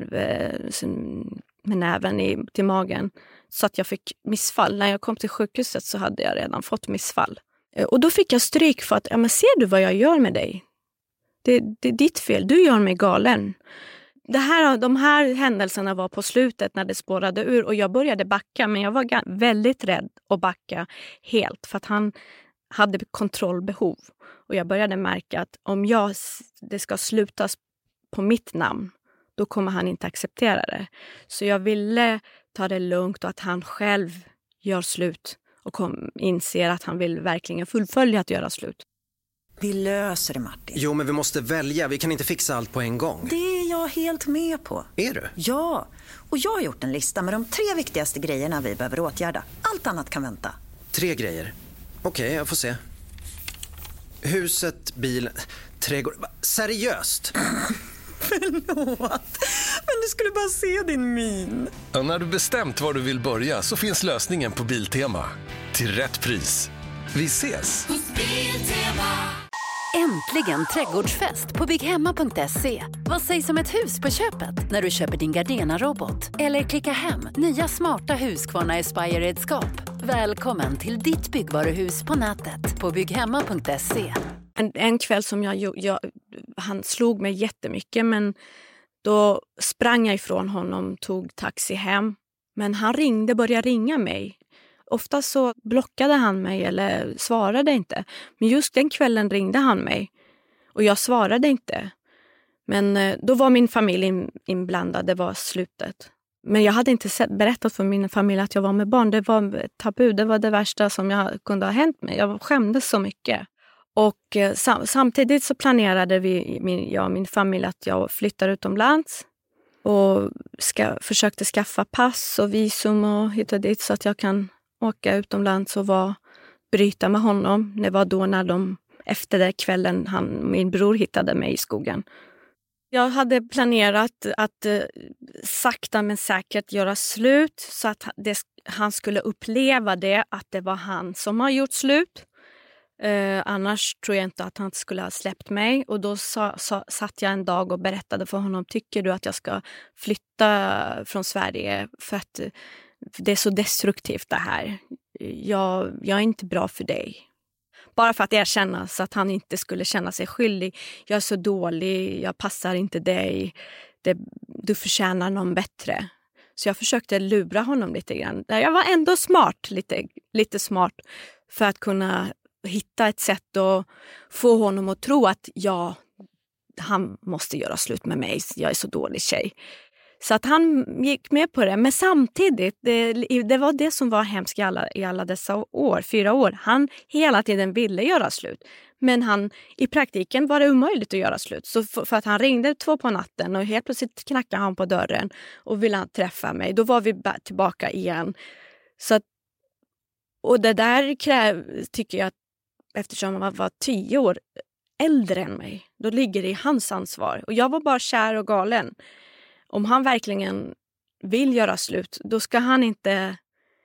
näven till magen. Så att jag fick missfall. När jag kom till sjukhuset så hade jag redan fått missfall. Och då fick jag stryk för att, men ser du vad jag gör med dig? Det är ditt fel, du gör mig galen. De här händelserna var på slutet när det spårade ur och jag började backa, men jag var väldigt rädd att backa helt för att han hade kontrollbehov. Och jag började märka att om det ska slutas på mitt namn, då kommer han inte acceptera det. Så jag ville ta det lugnt och att han själv gör slut och inser att han vill verkligen fullfölja att göra slut. Vi löser det, Martin. Jo, men vi måste välja. Vi kan inte fixa allt på en gång. Det är jag helt med på. Är du? Ja, och jag har gjort en lista med de 3 viktigaste grejerna vi behöver åtgärda. Allt annat kan vänta. 3 grejer. Okej, jag får se. Huset, bilen, trädgård. Seriöst? Förlåt, men du skulle bara se din min. Ja, när du bestämt var du vill börja så finns lösningen på Biltema. Till rätt pris. Vi ses! Äntligen trädgårdsfest på bygghemma.se. Vad sägs om ett hus på köpet när du köper din Gardena-robot? Eller klicka hem nya smarta Husqvarna Aspire-redskap. Välkommen till ditt byggvaruhus på nätet på bygghemma.se. En kväll som han slog mig jättemycket, men då sprang jag ifrån honom, tog taxi hem. Men han började ringa mig. Ofta så blockade han mig eller svarade inte. Men just den kvällen ringde han mig och jag svarade inte. Men då var min familj inblandad, det var slutet. Men jag hade inte berättat för min familj att jag var med barn. Det var tabu, det var det värsta som jag kunde ha hänt mig. Jag skämdes så mycket. Och samtidigt så planerade jag och min familj att jag flyttar utomlands. Och försökte skaffa pass och visum och hitta dit så att jag kan åka utomlands och bryta med honom. Det var då efter den kvällen min bror hittade mig i skogen. Jag hade planerat att sakta men säkert göra slut så att han skulle uppleva att det var han som har gjort slut. Annars tror jag inte att han skulle ha släppt mig. Och då satt jag en dag och berättade för honom, tycker du att jag ska flytta från Sverige för att det är så destruktivt det här. Jag är inte bra för dig. Bara för att erkänna så att han inte skulle känna sig skyldig. Jag är så dålig, jag passar inte dig. Du förtjänar någon bättre. Så jag försökte lura honom lite grann. Jag var ändå smart, lite smart för att kunna hitta ett sätt att få honom att tro att han måste göra slut med mig. Jag är så dålig tjej. Så att han gick med på det. Men samtidigt, det var det som var hemskt i alla dessa år, 4 år. Han hela tiden ville göra slut. Men i praktiken var det omöjligt att göra slut. Så för att han ringde 2 på natten och helt plötsligt knackade han på dörren och ville han träffa mig. Då var vi tillbaka igen. Så att, och det där tycker jag att eftersom han var 10 år äldre än mig, då ligger det i hans ansvar. Och jag var bara kär och galen. Om han verkligen vill göra slut, då ska han inte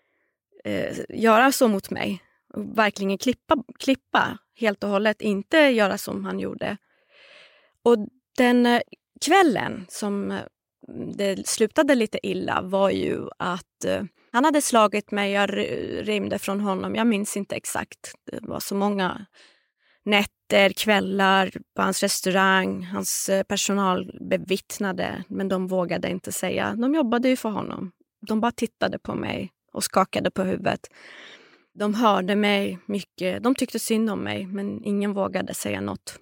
göra så mot mig. Och verkligen klippa helt och hållet. Inte göra som han gjorde. Och den kvällen som det slutade lite illa var ju att han hade slagit mig. Jag rymde från honom. Jag minns inte exakt. Det var så många nätter, kvällar på hans restaurang. Hans personal bevittnade, men de vågade inte säga. De jobbade ju för honom. De bara tittade på mig och skakade på huvudet. De hörde mig mycket. De tyckte synd om mig, men ingen vågade säga något.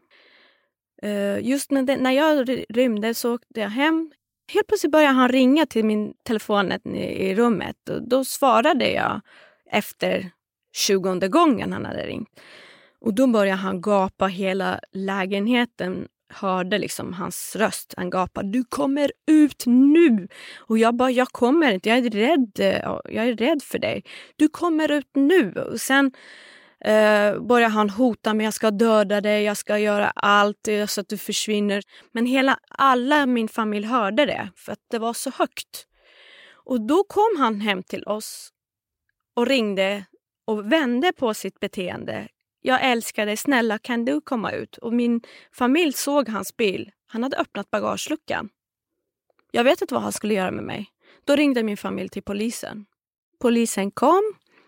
Just när jag rymde så åkte jag hem. Helt plötsligt började han ringa till min telefon i rummet. Och då svarade jag efter 20:e gången han hade ringt. Och då började han gapa, hela lägenheten hörde liksom hans röst. Han gapade, du kommer ut nu. Och jag bara, jag kommer inte, jag är rädd för dig. Du kommer ut nu. Och sen började han hota mig, jag ska döda dig, jag ska göra allt så att du försvinner. Men alla min familj hörde det, för att det var så högt. Och då kom han hem till oss och ringde och vände på sitt beteende. Jag älskar dig, snälla kan du komma ut? Och min familj såg hans bil. Han hade öppnat bagageluckan. Jag vet inte vad han skulle göra med mig. Då ringde min familj till polisen. Polisen kom.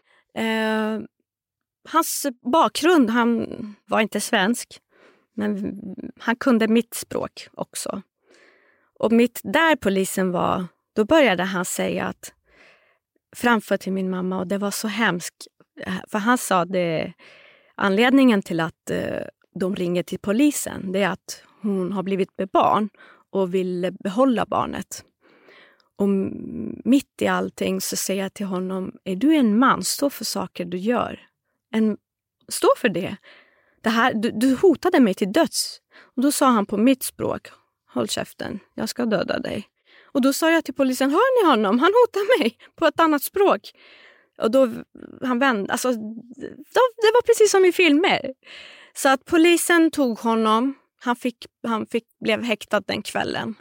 Hans bakgrund, han var inte svensk. Men han kunde mitt språk också. Och där polisen var, då började han säga att framför till min mamma, och det var så hemskt. För han sa det, anledningen till att de ringer till polisen, det är att hon har blivit med barn och vill behålla barnet. Och mitt i allting så säger jag till honom, är du en man, stå för saker du gör. Stå för det. Du hotade mig till döds. Och då sa han på mitt språk, håll käften, jag ska döda dig. Och då sa jag till polisen, hör ni honom? Han hotar mig på ett annat språk. Och då han vände, alltså det var precis som i filmer. Så att polisen tog honom, han blev häktad den kvällen.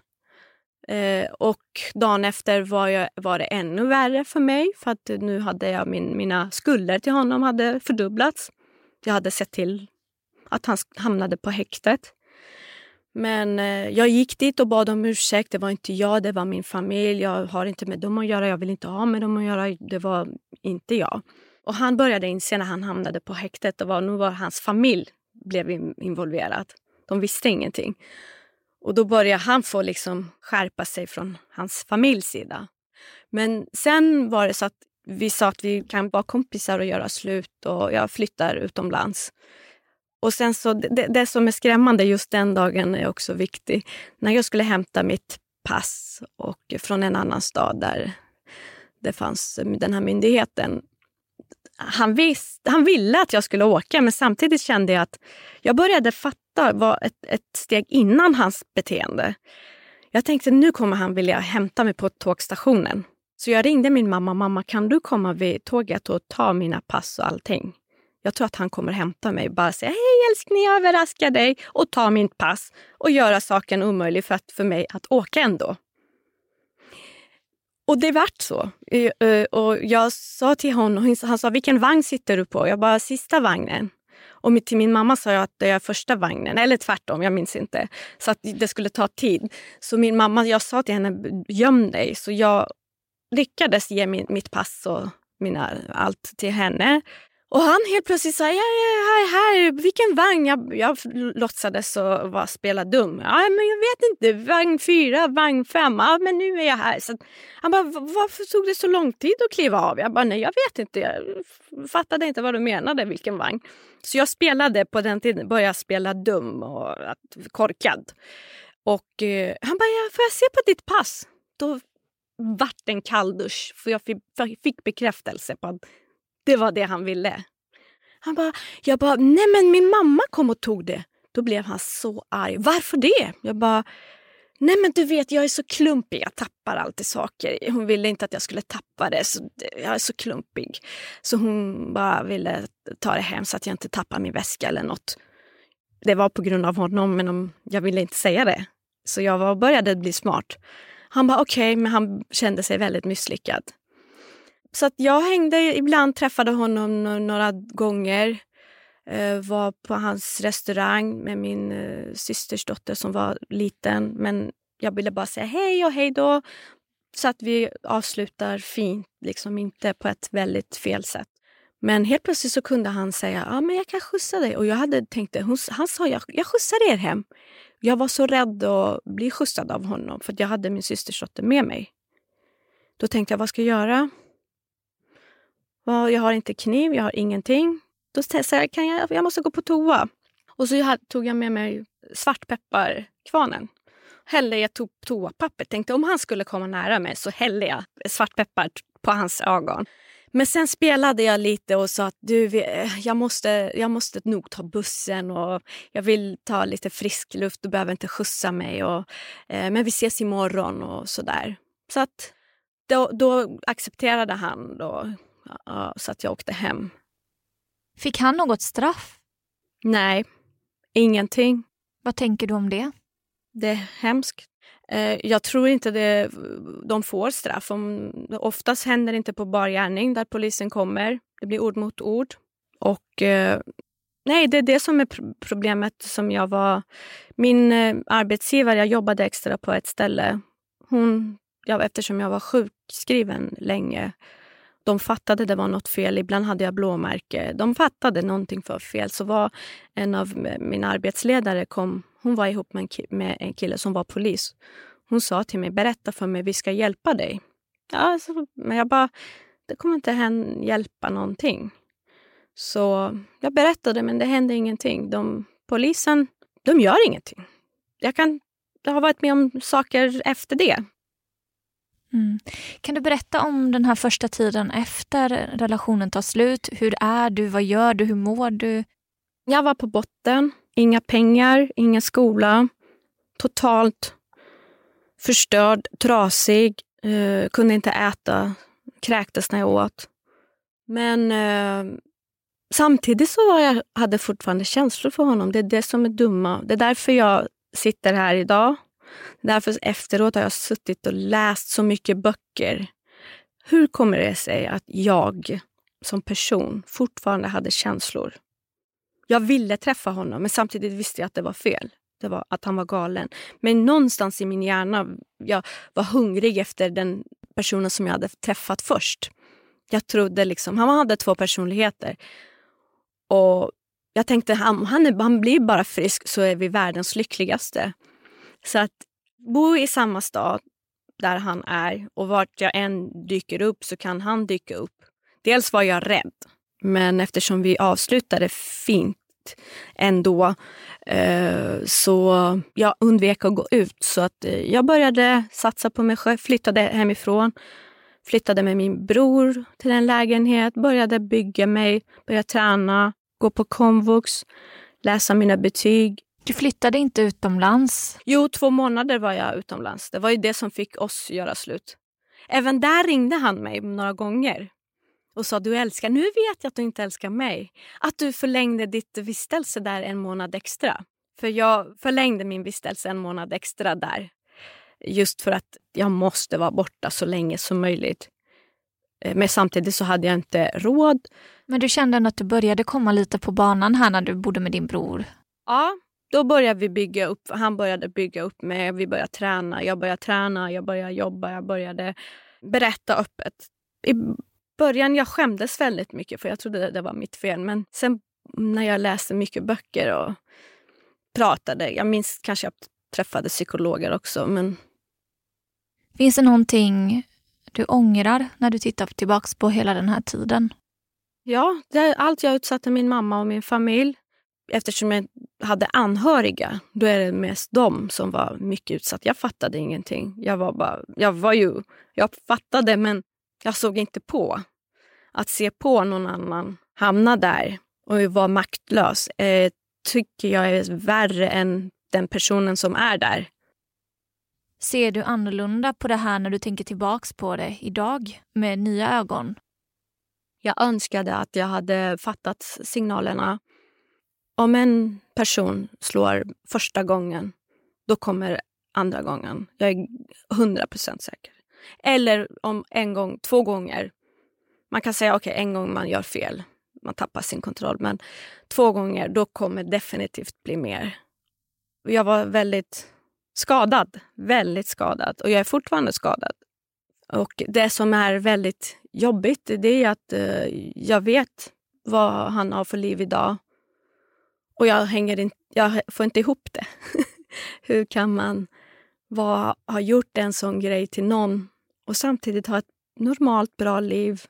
Och dagen efter var det ännu värre för mig, för att nu hade jag mina skulder till honom hade fördubblats. Jag hade sett till att han hamnade på häktet. Men jag gick dit och bad om ursäkt. Det var inte jag, det var min familj. Jag har inte med dem att göra, jag vill inte ha med dem att göra. Det var inte jag. Och han började inse när han hamnade på häktet. Nu var hans familj blev involverad. De visste ingenting. Och då började han få liksom skärpa sig från hans familjs sida. Men sen var det så att vi sa att vi kan vara kompisar och göra slut. Och jag flyttar utomlands. Och sen så, det som är skrämmande just den dagen är också viktigt. När jag skulle hämta mitt pass och från en annan stad där det fanns den här myndigheten. Han ville att jag skulle åka, men samtidigt kände jag att jag började fatta vad ett steg innan hans beteende. Jag tänkte, nu kommer han vilja hämta mig på tågstationen. Så jag ringde min mamma, kan du komma vid tåget och ta mina pass och allting? Jag tror att han kommer hämta mig och bara säga, hej älskling, jag överraskar dig, och ta mitt pass och göra saken omöjlig för mig att åka ändå. Och det vart så. Och jag sa till honom, han sa, vilken vagn sitter du på? Jag bara, sista vagnen. Och till min mamma sa jag att det är första vagnen, eller tvärtom, jag minns inte. Så att det skulle ta tid. Så min mamma, jag sa till henne, göm dig. Så jag lyckades ge mitt pass och allt till henne. Och han helt plötsligt sa, här, vilken vagn? Jag låtsades och spela dum. Ja, men jag vet inte, vagn 4, vagn 5, ja, men nu är jag här. Så han bara, varför tog det så lång tid att kliva av? Jag bara, nej, jag vet inte, jag fattade inte vad du menade, vilken vagn. Så jag spelade på den tiden, började spela dum och korkad. Och han bara, får jag se på ditt pass? då vart en kalldusch. För jag fick bekräftelse på att det var det han ville. Jag bara, nej men min mamma kom och tog det. Då blev han så arg. Varför det? Jag bara, nej men du vet, jag är så klumpig. Jag tappar alltid saker. Hon ville inte att jag skulle tappa det. Så jag är så klumpig. Så hon bara ville ta det hem så att jag inte tappar min väska eller något. Det var på grund av honom, men jag ville inte säga det. Så jag började bli smart. Han bara okej, men han kände sig väldigt misslyckad. Så att jag ibland träffade honom några gånger. Var på hans restaurang med min systers dotter som var liten. Men jag ville bara säga hej och hej då. Så att vi avslutar fint, liksom inte på ett väldigt fel sätt. Men helt plötsligt så kunde han säga, ja men jag kan skjutsa dig. Och jag hade tänkt, han sa jag skjutsar er hem. Jag var så rädd att bli skjutsad av honom för att jag hade min systers dotter med mig. Då tänkte jag, vad ska jag göra? Jag har inte kniv, jag har ingenting. Då sa jag måste gå på toa. Och så tog jag med mig svartpepparkvarnen. Hällde jag toapapper. Tänkte om han skulle komma nära mig så hällde jag svartpeppar på hans ögon. Men sen spelade jag lite och sa att jag måste nog ta bussen och jag vill ta lite frisk luft. Du behöver inte skjutsa mig. Men vi ses imorgon och sådär. Så att då accepterade han då, så att jag åkte hem. Fick han något straff? Nej, ingenting. Vad tänker du om det? Det är hemskt. Jag tror inte de får straff. Oftast händer det inte på bar gärning där polisen kommer. Det blir ord mot ord. Och nej, det är det som är problemet som jag var. Min arbetsgivare, jag jobbade extra på ett ställe. Eftersom jag var sjukskriven länge. De fattade det var något fel. Ibland hade jag blåmärke. De fattade någonting för fel. Så var en av mina arbetsledare hon var ihop med en kille som var polis. Hon sa till mig, berätta för mig, vi ska hjälpa dig. Ja, men jag bara, det kommer inte hjälpa någonting. Så jag berättade, men det hände ingenting. Polisen, de gör ingenting. Jag har varit med om saker efter det. Mm. Kan du berätta om den här första tiden efter relationen tar slut? Hur är du? Vad gör du? Hur mår du? Jag var på botten. Inga pengar, ingen skola. Totalt förstörd, trasig. Kunde inte äta. Kräktes när jag åt. Men samtidigt så hade jag fortfarande känslor för honom. Det är det som är dumma. Det är därför jag sitter här idag. Därför efteråt har jag suttit och läst så mycket böcker. Hur kommer det sig att jag som person fortfarande hade känslor? Jag ville träffa honom, men samtidigt visste jag att det var fel. Det var att han var galen. Men någonstans i min hjärna, jag var hungrig efter den personen som jag hade träffat först. Jag trodde liksom, han hade 2 personligheter. Och jag tänkte, han blir bara frisk så är vi världens lyckligaste. Så att bo i samma stad där han är och vart jag än dyker upp så kan han dyka upp. Dels var jag rädd, men eftersom vi avslutade fint ändå så jag undvek att gå ut. Så att jag började satsa på mig själv, flyttade hemifrån, flyttade med min bror till en lägenhet, började bygga mig, började träna, gå på komvux, läsa mina betyg. Du flyttade inte utomlands? Jo, 2 månader var jag utomlands. Det var ju det som fick oss göra slut. Även där ringde han mig några gånger. Och sa, nu vet jag att du inte älskar mig. Att du förlängde ditt vistelse där 1 månad extra. För jag förlängde min vistelse 1 månad extra där. Just för att jag måste vara borta så länge som möjligt. Men samtidigt så hade jag inte råd. Men du kände ändå att du började komma lite på banan här när du bodde med din bror? Ja, då började vi bygga upp. Han började bygga upp mig. Vi började träna. Jag började jobba. Jag började berätta öppet. I början jag skämdes väldigt mycket för jag trodde det var mitt fel. Men sen när jag läste mycket böcker och pratade. Jag minns kanske jag träffade psykologer också. Men... Finns det någonting du ångrar när du tittar tillbaka på hela den här tiden? Ja, det är allt jag utsatte min mamma och min familj. eftersom jag hade anhöriga, då är det mest de som var mycket utsatt. Jag fattade ingenting. Jag fattade, men jag såg inte på. Att se på någon annan hamna där och vara maktlös tycker jag är värre än den personen som är där. Ser du annorlunda på det här när du tänker tillbaks på det idag med nya ögon? Jag önskade att jag hade fattat signalerna. Om en person slår första gången, då kommer andra gången. Jag är 100% säker. Eller om en gång, 2 gånger. Man kan säga okej, en gång man gör fel. Man tappar sin kontroll. Men 2 gånger, då kommer definitivt bli mer. Jag var väldigt skadad. Väldigt skadad. Och jag är fortfarande skadad. Och det som är väldigt jobbigt, det är att jag vet vad han har för liv idag. Och jag får inte ihop det. Hur kan man ha gjort en sån grej till någon och samtidigt ha ett normalt, bra liv?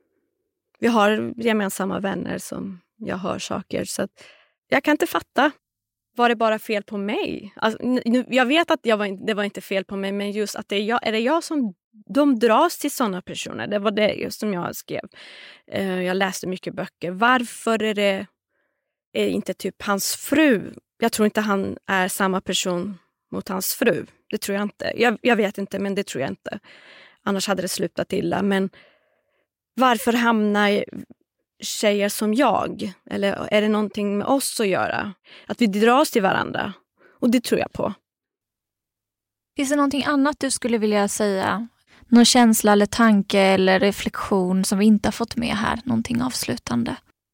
Vi har gemensamma vänner som jag hör saker. Så att jag kan inte fatta. Var det bara fel på mig? Alltså, jag vet att det var inte fel på mig, men just att är det jag som de dras till sådana personer. Det var det just som jag skrev. Jag läste mycket böcker. Varför är det inte typ hans fru? Jag tror inte han är samma person mot hans fru. Det tror jag inte. Jag vet inte, men det tror jag inte. Annars hade det slutat illa. Men varför hamnar tjejer som jag? Eller är det någonting med oss att göra? Att vi dras till varandra. Och det tror jag på. Finns det någonting annat du skulle vilja säga? Någon känsla eller tanke eller reflektion som vi inte har fått med här? Någonting avslutande?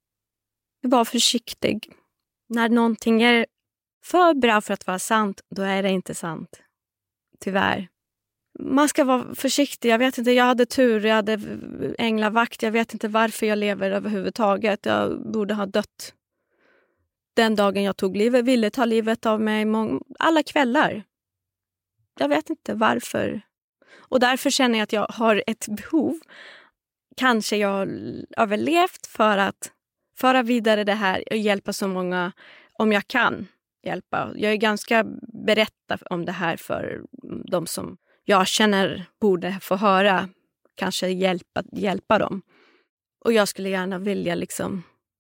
Var försiktig. När någonting är för bra för att vara sant, då är det inte sant. Tyvärr. Man ska vara försiktig. Jag vet inte, jag hade tur. Jag hade änglavakt. Jag vet inte varför jag lever överhuvudtaget. Jag borde ha dött. Den dagen jag ville ta livet av mig alla kvällar. Jag vet inte varför. Och därför känner jag att jag har ett behov. Kanske jag har överlevt för att föra vidare det här och hjälpa så många om jag kan hjälpa. Jag är ganska berättad om det här för de som jag känner borde få höra. Kanske hjälpa dem. Och jag skulle gärna vilja liksom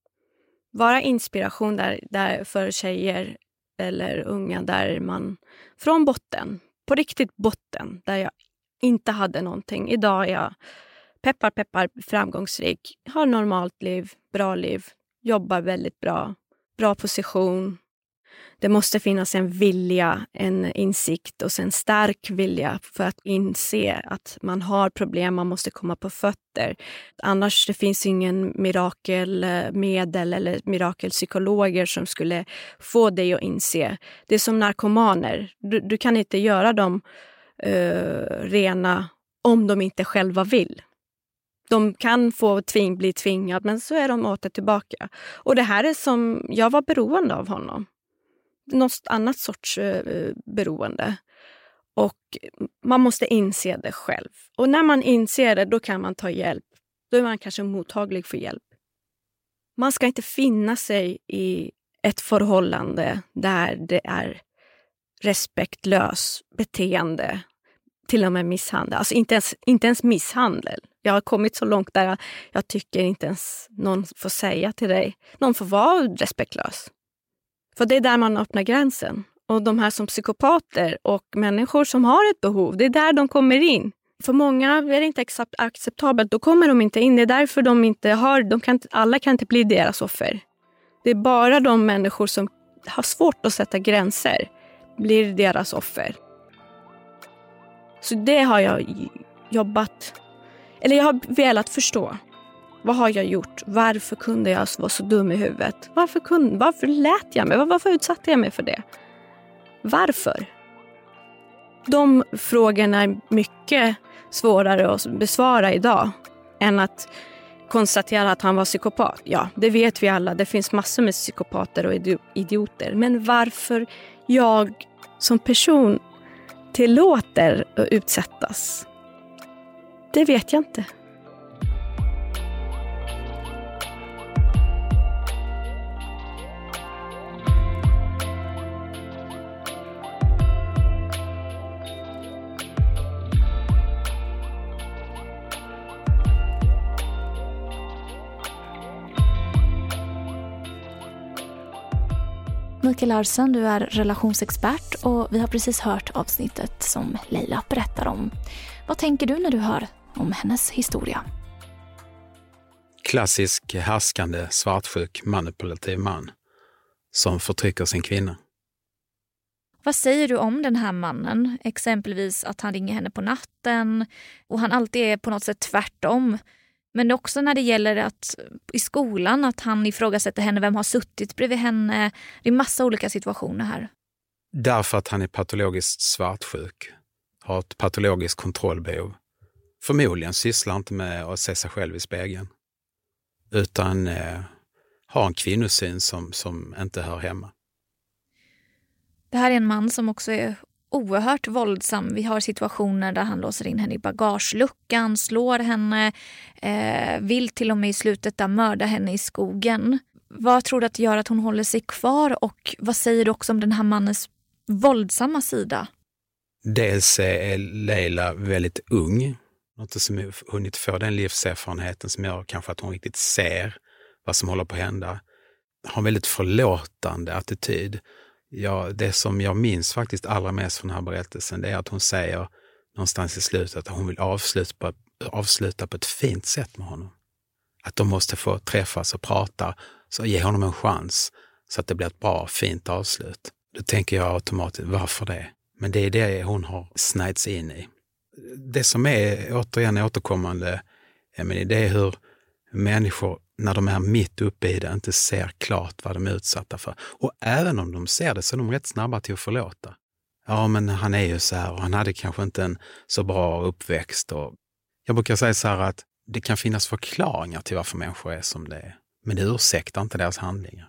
vara inspiration där för tjejer eller unga där man från botten, på riktigt botten, där jag inte hade någonting. Idag är jag peppar framgångsrik, har normalt liv, bra liv, jobbar väldigt bra position. Det måste finnas en vilja, en insikt och en stark vilja för att inse att man har problem, man måste komma på fötter. Annars det finns ingen mirakelmedel eller mirakelpsykologer som skulle få dig att inse. Det är som narkomaner. Du kan inte göra dem rena om de inte själva vill. De kan få bli tvingade, men så är de åter tillbaka. Och det här är som, jag var beroende av honom. Något annat sorts beroende. Och man måste inse det själv. Och när man inser det, då kan man ta hjälp. Då är man kanske mottaglig för hjälp. Man ska inte finna sig i ett förhållande där det är respektlös beteende. Till och med misshandel. Alltså inte ens misshandel. Jag har kommit så långt där jag tycker inte ens någon får säga till dig. Någon får vara respektlös. För det är där man öppnar gränsen. Och de här som psykopater och människor som har ett behov, det är där de kommer in. För många är det inte acceptabelt, då kommer de inte in. Det är därför de inte har, alla kan inte bli deras offer. Det är bara de människor som har svårt att sätta gränser blir deras offer. Så det har jag jobbat, eller jag har velat förstå. Vad har jag gjort? Varför kunde jag vara så dum i huvudet? Varför lät jag mig? Varför utsatte jag mig för det? Varför? De frågorna är mycket svårare att besvara idag än att konstatera att han var psykopat. Ja, det vet vi alla. Det finns massor med psykopater och idioter. Men varför jag som person tillåter att utsättas? Det vet jag inte. Mikael Larsen, du är relationsexpert och vi har precis hört avsnittet som Leila berättar om. Vad tänker du när du hör om hennes historia? Klassisk härskande, svartsjuk, manipulativ man som förtrycker sin kvinna. Vad säger du om den här mannen? Exempelvis att han ringer henne på natten och han alltid är på något sätt tvärtom. Men också när det gäller att i skolan att han ifrågasätter henne, vem har suttit bredvid henne. Det är massa olika situationer här. Därför att han är patologiskt svartsjuk. Har ett patologiskt kontrollbehov. Förmodligen sysslar inte med att se sig själv i spegeln. Utan har en kvinnosyn som inte hör hemma. Det här är en man som också är oerhört våldsam. Vi har situationer där han låser in henne i bagageluckan, slår henne, vill till och med i slutet där mörda henne i skogen. Vad tror du att gör att hon håller sig kvar och vad säger du också om den här mannens våldsamma sida? Dels är Leila väldigt ung. Inte som hunnit få den livserfarenheten som gör kanske att hon riktigt ser vad som håller på att hända. Har en väldigt förlåtande attityd. Ja, det som jag minns faktiskt allra mest från den här berättelsen, det är att hon säger någonstans i slutet att hon vill avsluta på ett fint sätt med honom. Att de måste få träffas och prata, så ge honom en chans så att det blir ett bra, fint avslut. Då tänker jag automatiskt, varför det? Men det är det hon har snäjts in i. Det som är återigen återkommande, det är hur människor, när de är mitt uppe i det, inte ser klart vad de är utsatta för. Och även om de ser det så är de rätt snabba till att förlåta. Ja, men han är ju så här och han hade kanske inte en så bra uppväxt. Och jag brukar säga så här att det kan finnas förklaringar till varför människor är som det är. Men det ursäktar inte deras handlingar.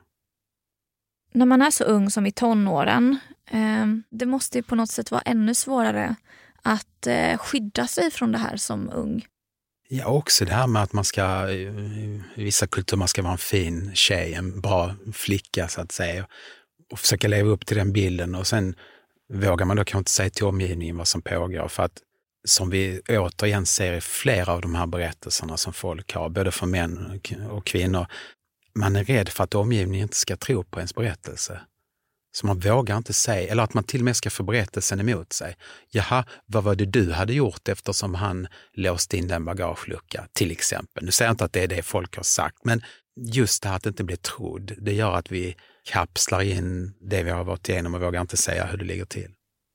När man är så ung som i tonåren, det måste ju på något sätt vara ännu svårare att skydda sig från det här som ung. Ja, också det här med att man ska, i vissa kulturer, man ska vara en fin tjej, en bra flicka så att säga. Och försöka leva upp till den bilden och sen vågar man då kanske inte säga till omgivningen vad som pågår. För att som vi återigen ser i flera av de här berättelserna som folk har, både för män och kvinnor, man är rädd för att omgivningen inte ska tro på ens berättelse. Så man vågar inte säga, eller att man till och med ska få berättelsen emot sig. Jaha, vad var det du hade gjort eftersom han låste in den bagagelucka, till exempel. Nu säger jag inte att det är det folk har sagt, men just det här att inte bli trodd, det gör att vi kapslar in det vi har varit igenom och vågar inte säga hur det ligger till.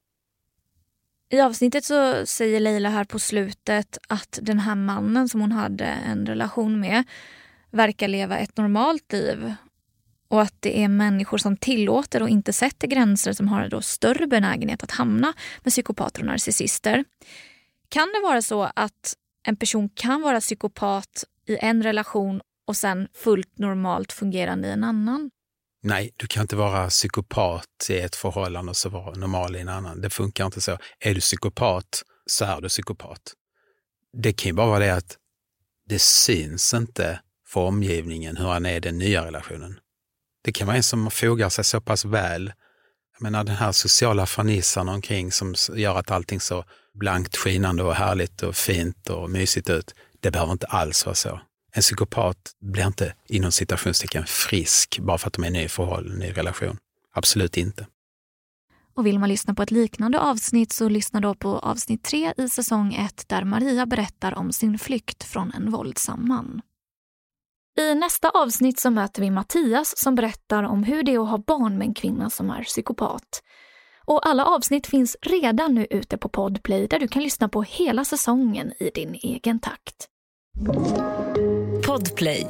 I avsnittet så säger Leila här på slutet att den här mannen som hon hade en relation med verkar leva ett normalt liv. Och att det är människor som tillåter och inte sätter gränser som har då större benägenhet att hamna med psykopater och narcissister. Kan det vara så att en person kan vara psykopat i en relation och sen fullt normalt fungerande i en annan? Nej, du kan inte vara psykopat i ett förhållande och så vara normal i en annan. Det funkar inte så. Är du psykopat så är du psykopat. Det kan ju bara vara det att det syns inte för omgivningen hur han är i den nya relationen. Det kan vara en som fogar sig så pass väl. Jag menar den här sociala fernissan omkring som gör att allting så blankt, skinande och härligt och fint och mysigt ut. Det behöver inte alls vara så. En psykopat blir inte inom citationstecken frisk bara för att de är ny förhållande, ny relation. Absolut inte. Och vill man lyssna på ett liknande avsnitt så lyssna då på avsnitt 3 i säsong 1 där Maria berättar om sin flykt från en våldsam man. I nästa avsnitt så möter vi Mattias som berättar om hur det är att ha barn med en kvinna som är psykopat. Och alla avsnitt finns redan nu ute på Podplay där du kan lyssna på hela säsongen i din egen takt. Podplay.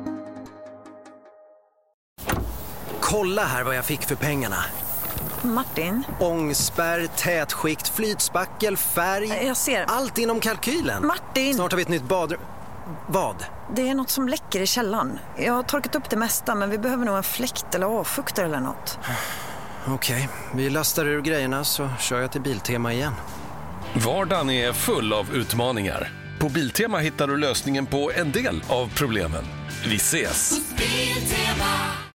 Kolla här vad jag fick för pengarna. Martin? Ångspärr, tätskikt, flytspackel, färg. Jag ser. Allt inom kalkylen. Martin! Snart har vi ett nytt badrum. Vad? Det är något som läcker i källaren. Jag har torkat upp det mesta men vi behöver nog en fläkt eller avfuktare eller något. Okej, vi lastar ur grejerna så kör jag till Biltema igen. Vardagen är full av utmaningar. På Biltema hittar du lösningen på en del av problemen. Vi ses!